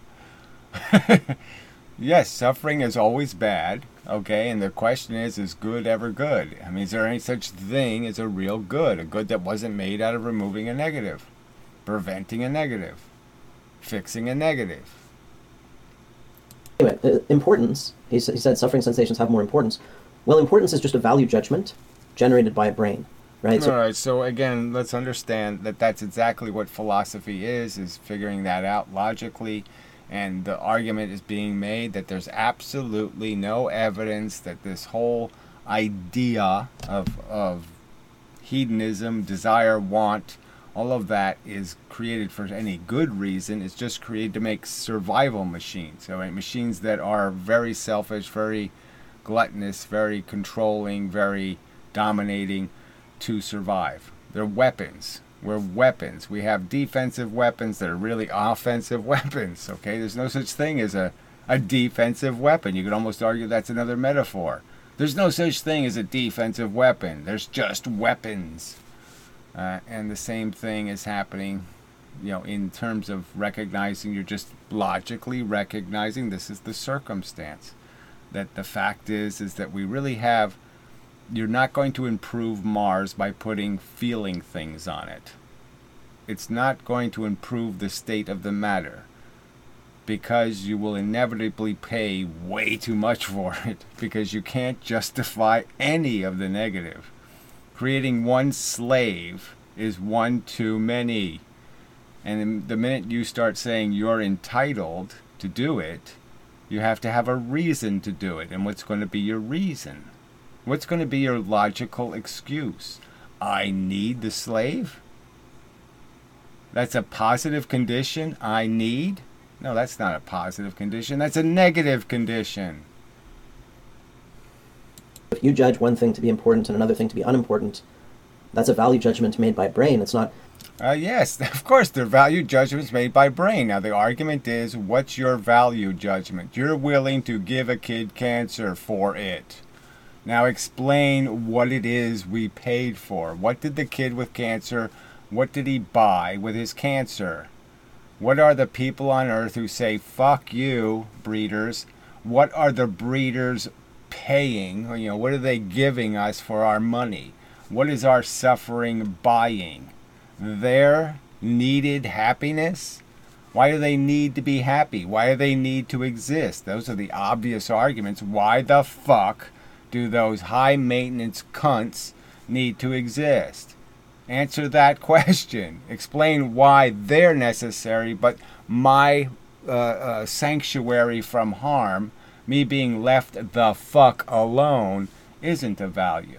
Yes, suffering is always bad. Okay, and the question is good ever good? I mean, is there any such thing as a real good? A good that wasn't made out of removing a negative, preventing a negative, fixing a negative. Anyway, importance. He said suffering sensations have more importance. Well, importance is just a value judgment generated by a brain, right? All right, so again, let's understand that that's exactly what philosophy is figuring that out logically. And the argument is being made that there's absolutely no evidence that this whole idea of hedonism, desire, want, all of that is created for any good reason. It's just created to make survival machines. So machines that are very selfish, very gluttonous, very controlling, very dominating to survive. They're weapons. We're weapons. We have defensive weapons that are really offensive weapons. Okay, there's no such thing as a defensive weapon. You could almost argue that's another metaphor. There's no such thing as a defensive weapon. There's just weapons. And the same thing is happening, in terms of recognizing, you're just logically recognizing this is the circumstance. That the fact is that we really have, you're not going to improve Mars by putting feeling things on it. It's not going to improve the state of the matter, because you will inevitably pay way too much for it, because you can't justify any of the negative. Creating one slave is one too many. And the minute you start saying you're entitled to do it, you have to have a reason to do it. And what's going to be your reason? What's going to be your logical excuse? I need the slave? That's a positive condition I need? No, that's not a positive condition. That's a negative condition. If you judge one thing to be important and another thing to be unimportant, that's a value judgment made by brain. It's not. Yes, of course, they're value judgments made by brain. Now, the argument is, what's your value judgment? You're willing to give a kid cancer for it. Now, explain what it is we paid for. What did the kid with cancer, what did he buy with his cancer? What are the people on earth who say, fuck you, breeders? What are the breeders paying? What are they giving us for our money? What is our suffering buying? Their needed happiness? Why do they need to be happy? Why do they need to exist? Those are the obvious arguments. Why the fuck do those high maintenance cunts need to exist? Answer that question. Explain why they're necessary, but my sanctuary from harm, me being left the fuck alone, isn't of value.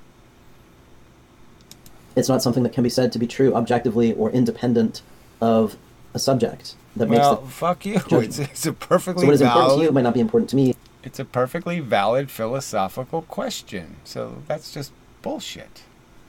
It's not something that can be said to be true objectively or independent of a subject. That makes fuck you. It's a perfectly so what is important valid, to you might not be important to me. It's a perfectly valid philosophical question. So that's just bullshit.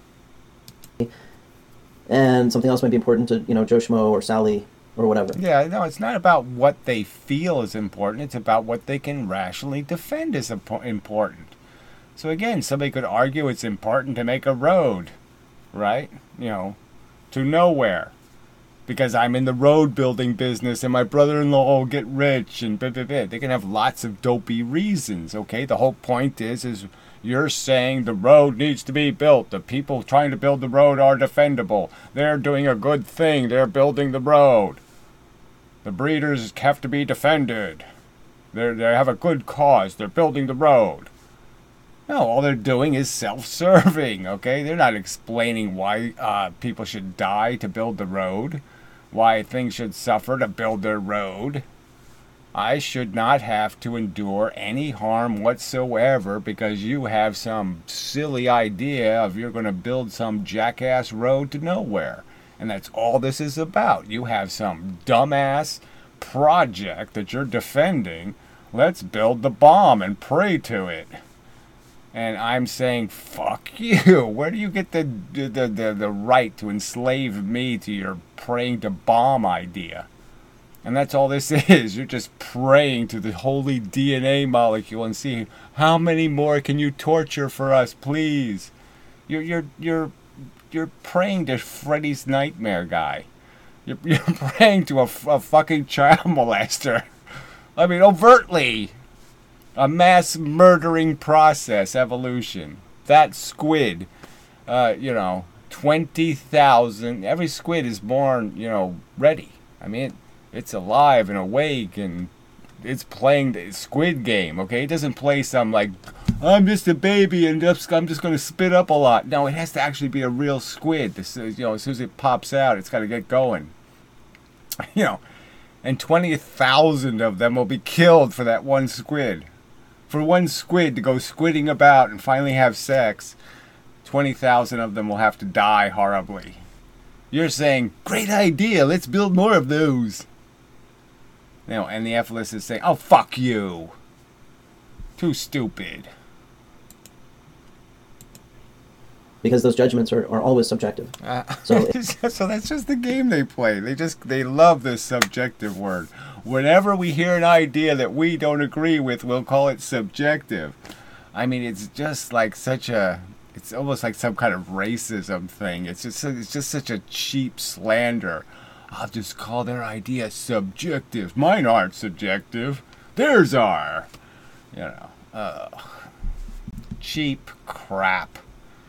And something else might be important to, Joe Schmo or Sally or whatever. Yeah, no, it's not about what they feel is important. It's about what they can rationally defend is important. So again, somebody could argue it's important to make a road, right? To nowhere. Because I'm in the road building business and my brother-in-law will get rich and blah, blah, blah. They can have lots of dopey reasons, okay? The whole point is you're saying the road needs to be built. The people trying to build the road are defendable. They're doing a good thing. They're building the road. The breeders have to be defended. They have a good cause. They're building the road. No, all they're doing is self-serving, okay? They're not explaining why people should die to build the road, why things should suffer to build their road. I should not have to endure any harm whatsoever because you have some silly idea of you're going to build some jackass road to nowhere. And that's all this is about. You have some dumbass project that you're defending. Let's build the bomb and pray to it. And I'm saying, fuck you. Where do you get the right to enslave me to your praying to bomb idea? And that's all this is. You're just praying to the holy DNA molecule and see how many more can you torture for us, please. You're praying to Freddy's Nightmare guy. You're praying to a fucking child molester. I mean, overtly. A mass murdering process, evolution. That squid, 20,000. Every squid is born, ready. I mean, it's alive and awake and it's playing the squid game, okay? It doesn't play some like, I'm just a baby and I'm just going to spit up a lot. No, it has to actually be a real squid. As soon as it pops out, it's got to get going. And 20,000 of them will be killed for that one squid. For one squid to go squidding about and finally have sex, 20,000 of them will have to die horribly. You're saying, great idea, let's build more of those. And the Ephesus is saying, oh, fuck you. Too stupid. Because those judgments are always subjective. So that's just the game they play. They love this subjective word. Whenever we hear an idea that we don't agree with, we'll call it subjective. I mean, it's just like it's almost like some kind of racism thing. It's just such a cheap slander. I'll just call their idea subjective. Mine aren't subjective. Theirs are. Cheap crap.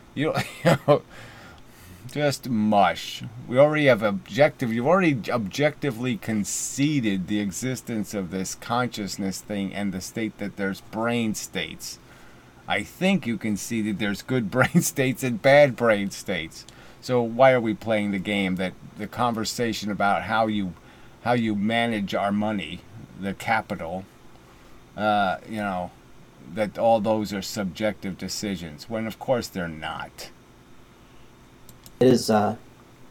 Just mush. We already have you've already objectively conceded the existence of this consciousness thing and the state that there's brain states. I think you conceded there's good brain states and bad brain states. So why are we playing the game that the conversation about how you manage our money, the capital, that all those are subjective decisions, when of course they're not. It is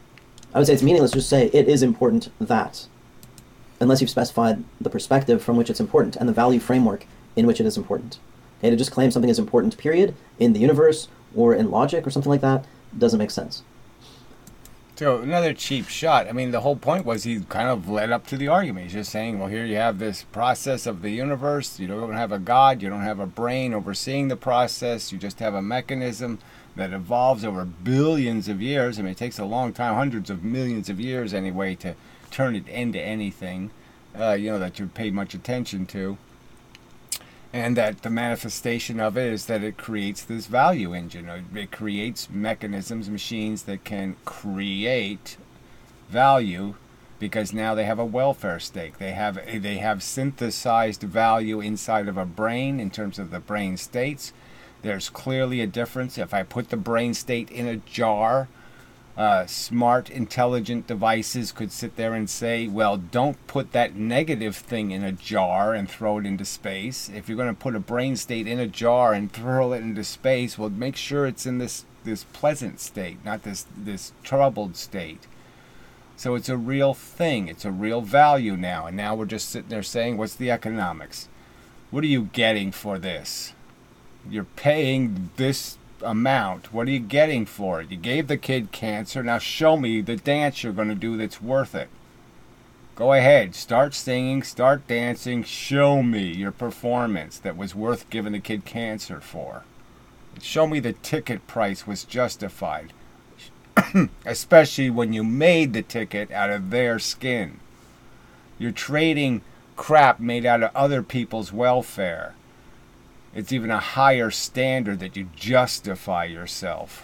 I would say it's meaningless to just say it is important that, unless you've specified the perspective from which it's important and the value framework in which it is important. Okay, to just claim something is important, period, in the universe or in logic or something like that, doesn't make sense. So another cheap shot. I mean, the whole point was he kind of led up to the argument. He's just saying, well, here you have this process of the universe. You don't have a God. You don't have a brain overseeing the process. You just have a mechanism that evolves over billions of years. I mean, it takes a long time, hundreds of millions of years anyway, to turn it into anything, that you pay much attention to. And that the manifestation of it is that it creates this value engine. It creates mechanisms, machines that can create value because now they have a welfare stake. They have synthesized value inside of a brain in terms of the brain states. There's clearly a difference. If I put the brain state in a jar, smart, intelligent devices could sit there and say, well, don't put that negative thing in a jar and throw it into space. If you're going to put a brain state in a jar and throw it into space, well, make sure it's in this pleasant state, not this troubled state. So it's a real thing. It's a real value now. And now we're just sitting there saying, what's the economics? What are you getting for this? You're paying this amount. What are you getting for it? You gave the kid cancer. Now show me the dance you're going to do that's worth it. Go ahead. Start singing. Start dancing. Show me your performance that was worth giving the kid cancer for. Show me the ticket price was justified. Especially when you made the ticket out of their skin. You're trading crap made out of other people's welfare. It's even a higher standard that you justify yourself.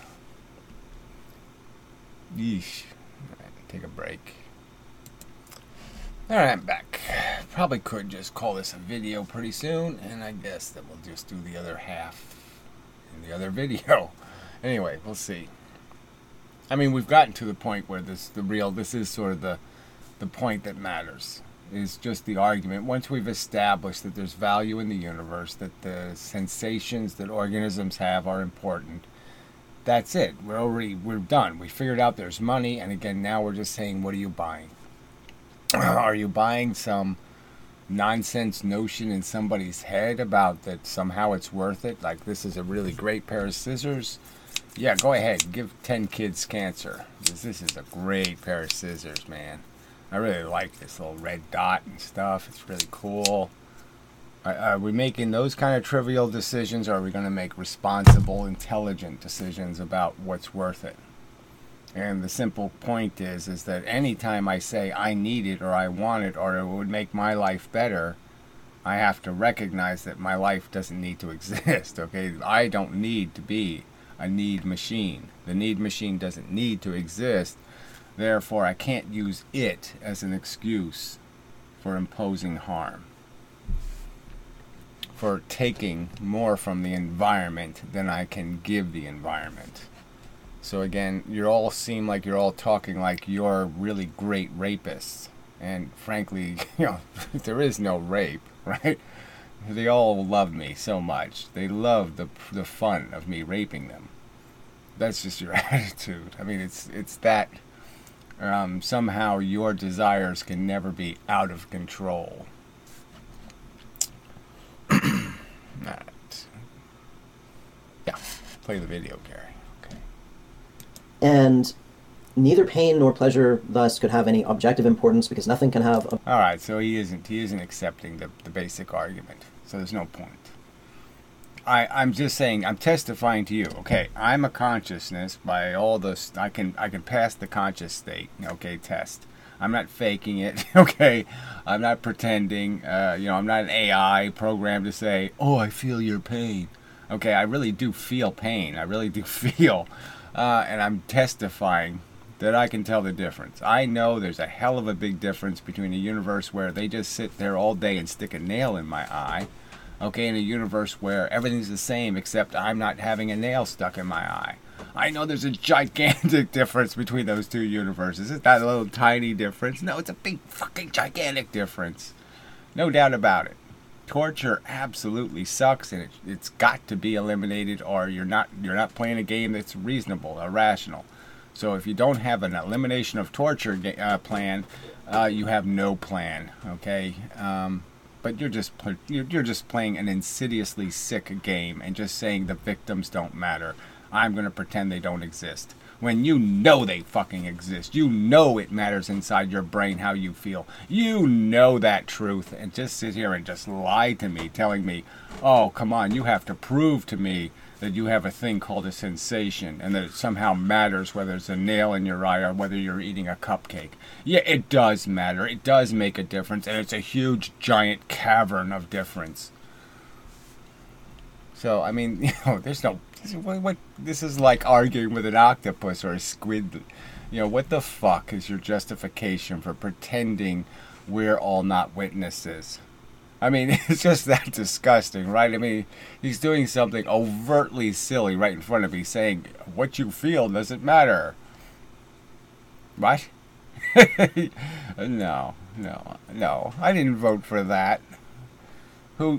Yeesh. All right, take a break. Alright, I'm back. Probably could just call this a video pretty soon, and I guess that we'll just do the other half in the other video. Anyway, we'll see. I mean, we've gotten to the point where this is sort of the point that matters. Is just the argument. Once we've established that there's value in the universe, that the sensations that organisms have are important, that's it. We're done. We figured out there's money, and again, now we're just saying, what are you buying? Are you buying some nonsense notion in somebody's head about that somehow it's worth it? Like, this is a really great pair of scissors. Yeah, go ahead. Give 10 kids cancer. This is a great pair of scissors, man. I really like this little red dot and stuff. It's really cool. Are we making those kind of trivial decisions, or are we going to make responsible, intelligent decisions about what's worth it? And the simple point is that anytime I say I need it or I want it or it would make my life better, I have to recognize that my life doesn't need to exist, okay? I don't need to be a need machine. The need machine doesn't need to exist. Therefore, I can't use it as an excuse for imposing harm, for taking more from the environment than I can give the environment. So again, you all seem like you're all talking like you're really great rapists. And frankly, there is no rape, right? They all love me so much. They love the fun of me raping them. That's just your attitude. I mean, it's that... somehow your desires can never be out of control. Alright. Yeah, play the video, Gary. Okay. And neither pain nor pleasure thus could have any objective importance because nothing can have a... Alright, so he isn't accepting the basic argument. So there's no point. I'm just saying, I'm testifying to you. Okay, I'm a consciousness by all this. I can pass the conscious state. Okay, test. I'm not faking it. Okay, I'm not pretending. I'm not an AI programmed to say, "Oh, I feel your pain." Okay, I really do feel pain. I really do feel, and I'm testifying that I can tell the difference. I know there's a hell of a big difference between a universe where they just sit there all day and stick a nail in my eye. Okay, in a universe where everything's the same except I'm not having a nail stuck in my eye. I know there's a gigantic difference between those two universes. It's not a little tiny difference. No, it's a big fucking gigantic difference. No doubt about it. Torture absolutely sucks, and it's got to be eliminated, or you're not playing a game that's reasonable or rational. So if you don't have an elimination of torture plan, you have no plan. Okay, but you're just playing an insidiously sick game and just saying the victims don't matter. I'm going to pretend they don't exist. When you know they fucking exist. You know it matters inside your brain how you feel. You know that truth, and just sit here and just lie to me, telling me, oh, come on, you have to prove to me that you have a thing called a sensation and that it somehow matters whether it's a nail in your eye or whether you're eating a cupcake. Yeah, it does matter. It does make a difference, and it's a huge, giant cavern of difference. So, I mean, there's no... This is like arguing with an octopus or a squid. What the fuck is your justification for pretending we're all not witnesses? I mean, it's just that disgusting, right? I mean, he's doing something overtly silly right in front of me, saying, what you feel doesn't matter. What? No. I didn't vote for that. Who,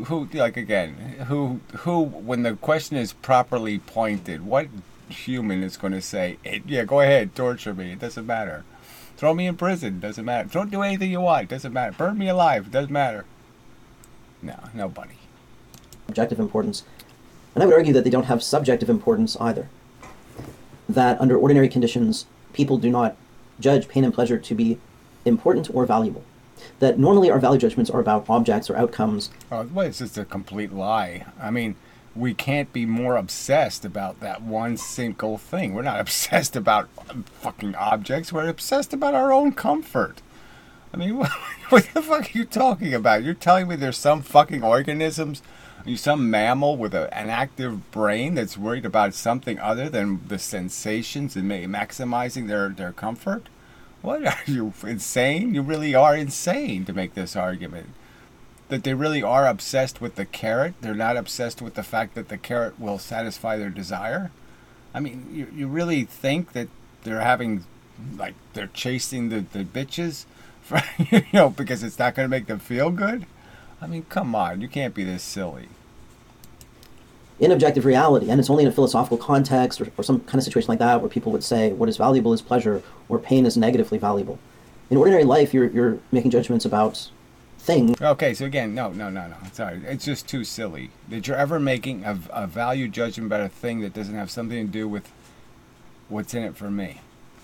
when the question is properly pointed, what human is going to say, yeah, go ahead, torture me, it doesn't matter. Throw me in prison, doesn't matter. Don't do anything you want, doesn't matter. Burn me alive, doesn't matter. No, nobody. Objective importance. And I would argue that they don't have subjective importance either. That under ordinary conditions, people do not judge pain and pleasure to be important or valuable. That normally our value judgments are about objects or outcomes. Well, it's just a complete lie. I mean, we can't be more obsessed about that one single thing. We're not obsessed about fucking objects. We're obsessed about our own comfort. I mean, what the fuck are you talking about? You're telling me there's some fucking organisms, some mammal with an active brain that's worried about something other than the sensations and maximizing their comfort? What, are you insane? You really are insane to make this argument. That they really are obsessed with the carrot. They're not obsessed with the fact that the carrot will satisfy their desire. I mean, you really think that they're they're chasing the bitches? For, because it's not going to make them feel good? I mean, come on. You can't be this silly. In objective reality, and it's only in a philosophical context or some kind of situation like that where people would say what is valuable is pleasure or pain is negatively valuable. In ordinary life, you're making judgments about things. Okay, so again, no. Sorry, it's just too silly. That you're ever making a value judgment about a thing that doesn't have something to do with what's in it for me.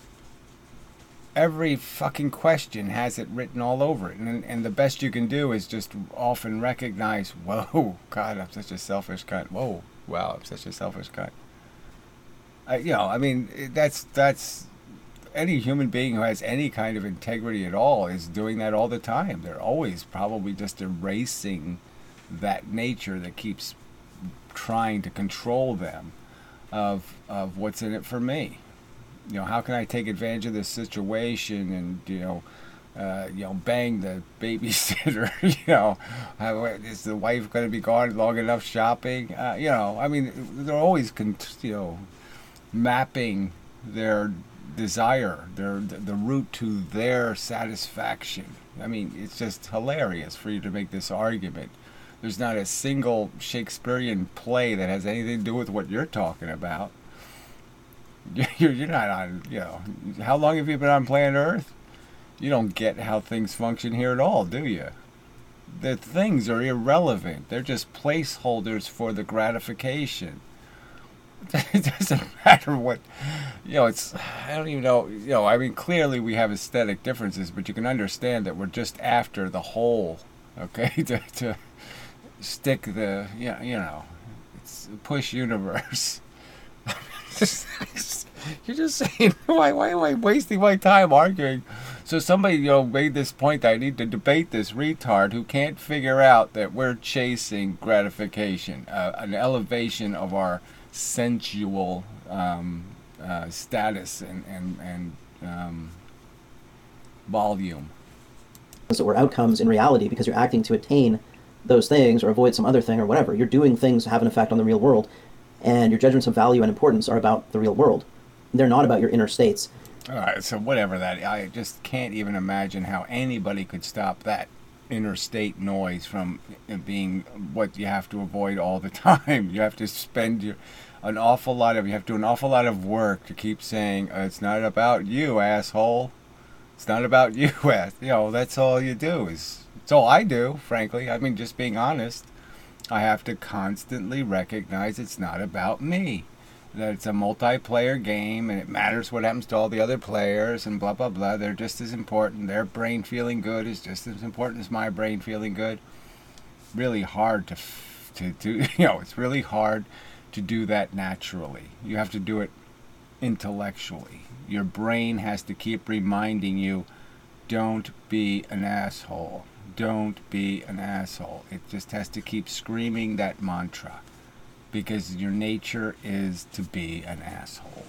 Every fucking question has it written all over it. And the best you can do is just often recognize, whoa, God, I'm such a selfish cunt. Whoa, wow, I'm such a selfish cunt. I mean, that's any human being who has any kind of integrity at all is doing that all the time. They're always probably just erasing that nature that keeps trying to control them of what's in it for me. How can I take advantage of this situation and, bang the babysitter, is the wife going to be gone long enough shopping? I mean, they're always, mapping their desire, the route to their satisfaction. I mean, it's just hilarious for you to make this argument. There's not a single Shakespearean play that has anything to do with what you're talking about. You're not on, how long have you been on planet Earth? You don't get how things function here at all, do you? The things are irrelevant. They're just placeholders for the gratification. It doesn't matter what, it's, I don't even know, I mean, clearly we have aesthetic differences, but you can understand that we're just after the whole, okay, to stick the, it's push universe. You're just saying, why am I wasting my time arguing? So somebody, made this point that I need to debate this retard who can't figure out that we're chasing gratification, an elevation of our sensual status and volume. Or outcomes in reality because you're acting to attain those things or avoid some other thing or whatever. You're doing things that have an effect on the real world. And your judgments of value and importance are about the real world. They're not about your inner states. All right, so whatever that, I just can't even imagine how anybody could stop that interstate noise from being what you have to avoid all the time. You have to spend you have to do an awful lot of work to keep saying, it's not about you, asshole. It's not about you, that's all you do. It's all I do, frankly. I mean, just being honest. I have to constantly recognize it's not about me. That it's a multiplayer game and it matters what happens to all the other players and blah, blah, blah. They're just as important. Their brain feeling good is just as important as my brain feeling good. Really hard to do, it's really hard to do that naturally. You have to do it intellectually. Your brain has to keep reminding you, don't be an asshole. Don't be an asshole. It just has to keep screaming that mantra. Because your nature is to be an asshole.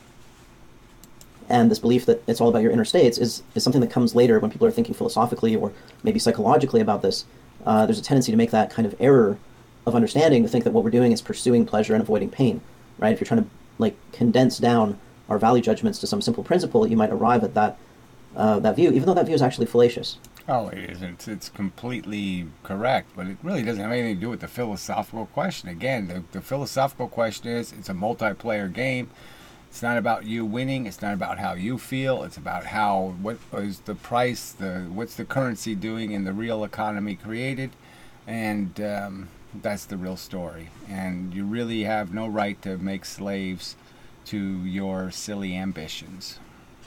And this belief that it's all about your inner states is something that comes later when people are thinking philosophically or maybe psychologically about this. There's a tendency to make that kind of error of understanding, to think that what we're doing is pursuing pleasure and avoiding pain, right? If you're trying to condense down our value judgments to some simple principle, you might arrive at that view, even though that view is actually fallacious. Oh, it isn't. It's completely correct, but it really doesn't have anything to do with the philosophical question. Again, the philosophical question is, it's a multiplayer game. It's not about you winning. It's not about how you feel. It's about what is the price, what's the currency doing in the real economy created, and that's the real story. And you really have no right to make slaves to your silly ambitions.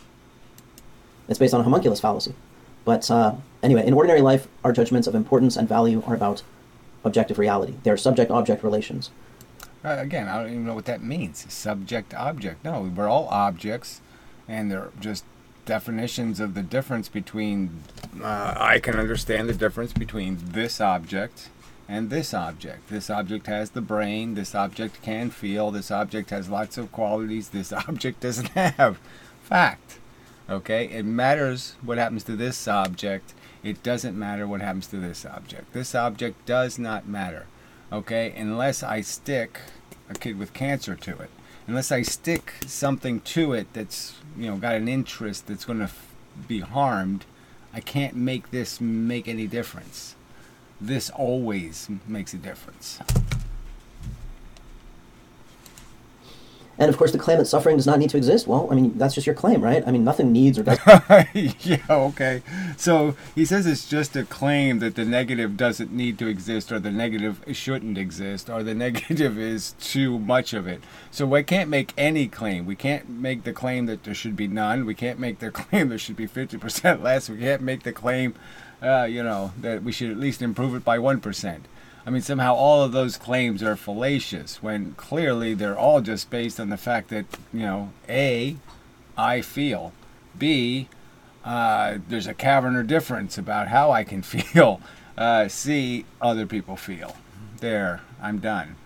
It's based on a homunculus fallacy. But anyway, in ordinary life, our judgments of importance and value are about objective reality. They are subject-object relations. Again, I don't even know what that means. Subject-object. No, we're all objects, and they're just definitions of the difference between... I can understand the difference between this object and this object. This object has the brain. This object can feel. This object has lots of qualities. This object doesn't have. Fact. Okay, it matters what happens to this object. It doesn't matter what happens to this object. This object does not matter. Okay, unless I stick a kid with cancer to it. Unless I stick something to it that's, got an interest that's going to be harmed, I can't make this make any difference. This always makes a difference. And of course, the claim that suffering does not need to exist, well, I mean, that's just your claim, right? I mean, nothing needs or does. Yeah, okay. So he says it's just a claim that the negative doesn't need to exist, or the negative shouldn't exist, or the negative is too much of it. So we can't make any claim. We can't make the claim that there should be none. We can't make the claim there should be 50% less. We can't make the claim, that we should at least improve it by 1%. I mean, somehow all of those claims are fallacious, when clearly they're all just based on the fact that, A, I feel. B, there's a cavern of difference about how I can feel. C, other people feel. There, I'm done.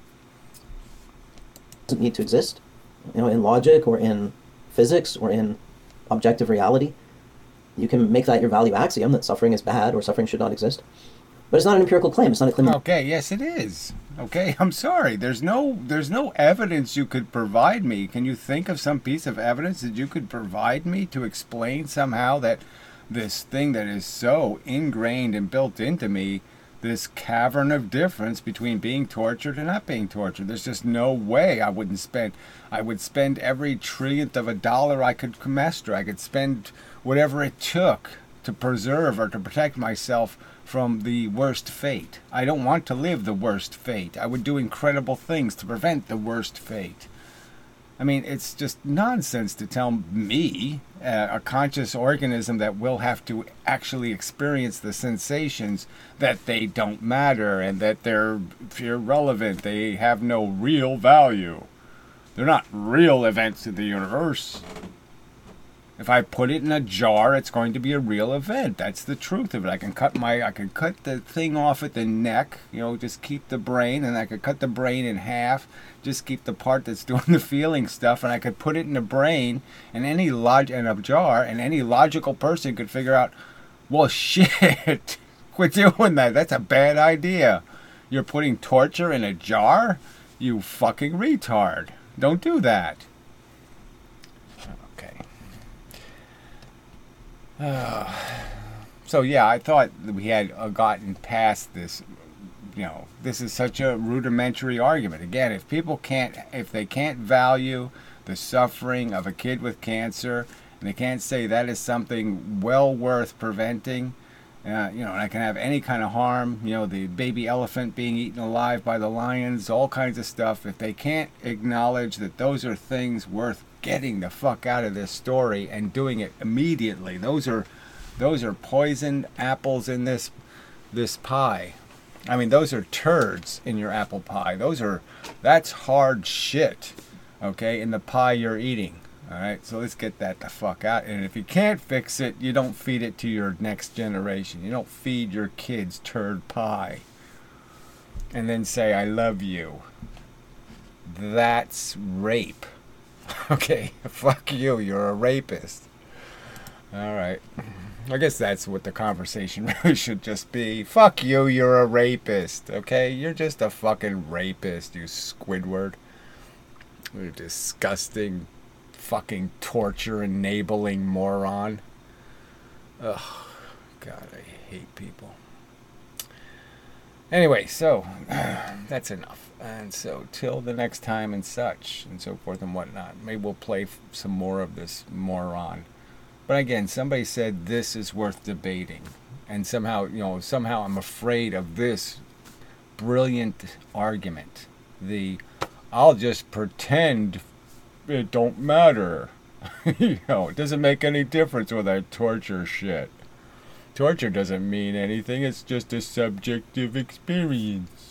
Doesn't need to exist, in logic or in physics or in objective reality. You can make that your value axiom, that suffering is bad or suffering should not exist. But it's not an empirical claim. It's not a claim. Okay, yes, it is. Okay, I'm sorry. There's no evidence you could provide me. Can you think of some piece of evidence that you could provide me to explain somehow that this thing that is so ingrained and built into me, this cavern of difference between being tortured and not being tortured? There's just no way I would spend every trillionth of a dollar I could muster. I could spend whatever it took to preserve or to protect myself from the worst fate. I don't want to live the worst fate. I would do incredible things to prevent the worst fate. I mean, it's just nonsense to tell me, a conscious organism that will have to actually experience the sensations, that they don't matter and that they're irrelevant. They have no real value. They're not real events in the universe. If I put it in a jar, it's going to be a real event. That's the truth of it. I can cut the thing off at the neck, just keep the brain, and I could cut the brain in half, just keep the part that's doing the feeling stuff, and I could put it in a brain and in a jar, and any logical person could figure out, well, shit, quit doing that. That's a bad idea. You're putting torture in a jar? You fucking retard. Don't do that. So yeah, I thought that we had gotten past this. You know, this is such a rudimentary argument. Again, if they can't value the suffering of a kid with cancer, and they can't say that is something well worth preventing, and I can have any kind of harm, the baby elephant being eaten alive by the lions, all kinds of stuff. If they can't acknowledge that those are things worth getting the fuck out of this story and doing it immediately, those are poisoned apples in this pie. I mean, those are turds in your apple pie. That's hard shit, okay, in the pie you're eating. All right, so let's get that the fuck out. And if you can't fix it, you don't feed it to your next generation. You don't feed your kids turd pie and then say, I love you. That's rape. Okay, fuck you. You're a rapist. All right. I guess that's what the conversation really should just be. Fuck you, you're a rapist. Okay? You're just a fucking rapist, you Squidward. You're a disgusting, fucking torture-enabling moron. Ugh. God, I hate people. Anyway, so that's enough. And so till the next time and such and so forth and whatnot. Maybe we'll play some more of this moron. But again, somebody said this is worth debating. And somehow I'm afraid of this brilliant argument. I'll just pretend it don't matter. It doesn't make any difference with that torture shit. Torture doesn't mean anything. It's just a subjective experience.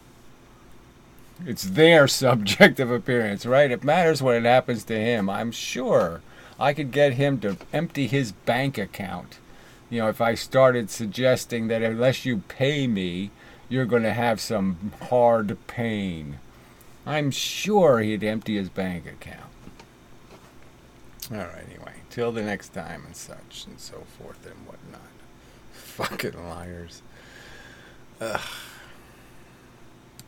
It's their subjective appearance, right? It matters when it happens to him. I'm sure I could get him to empty his bank account. If I started suggesting that unless you pay me, you're going to have some hard pain. I'm sure he'd empty his bank account. All right, anyway, till the next time and such and so forth and whatnot. Fucking liars. Ugh.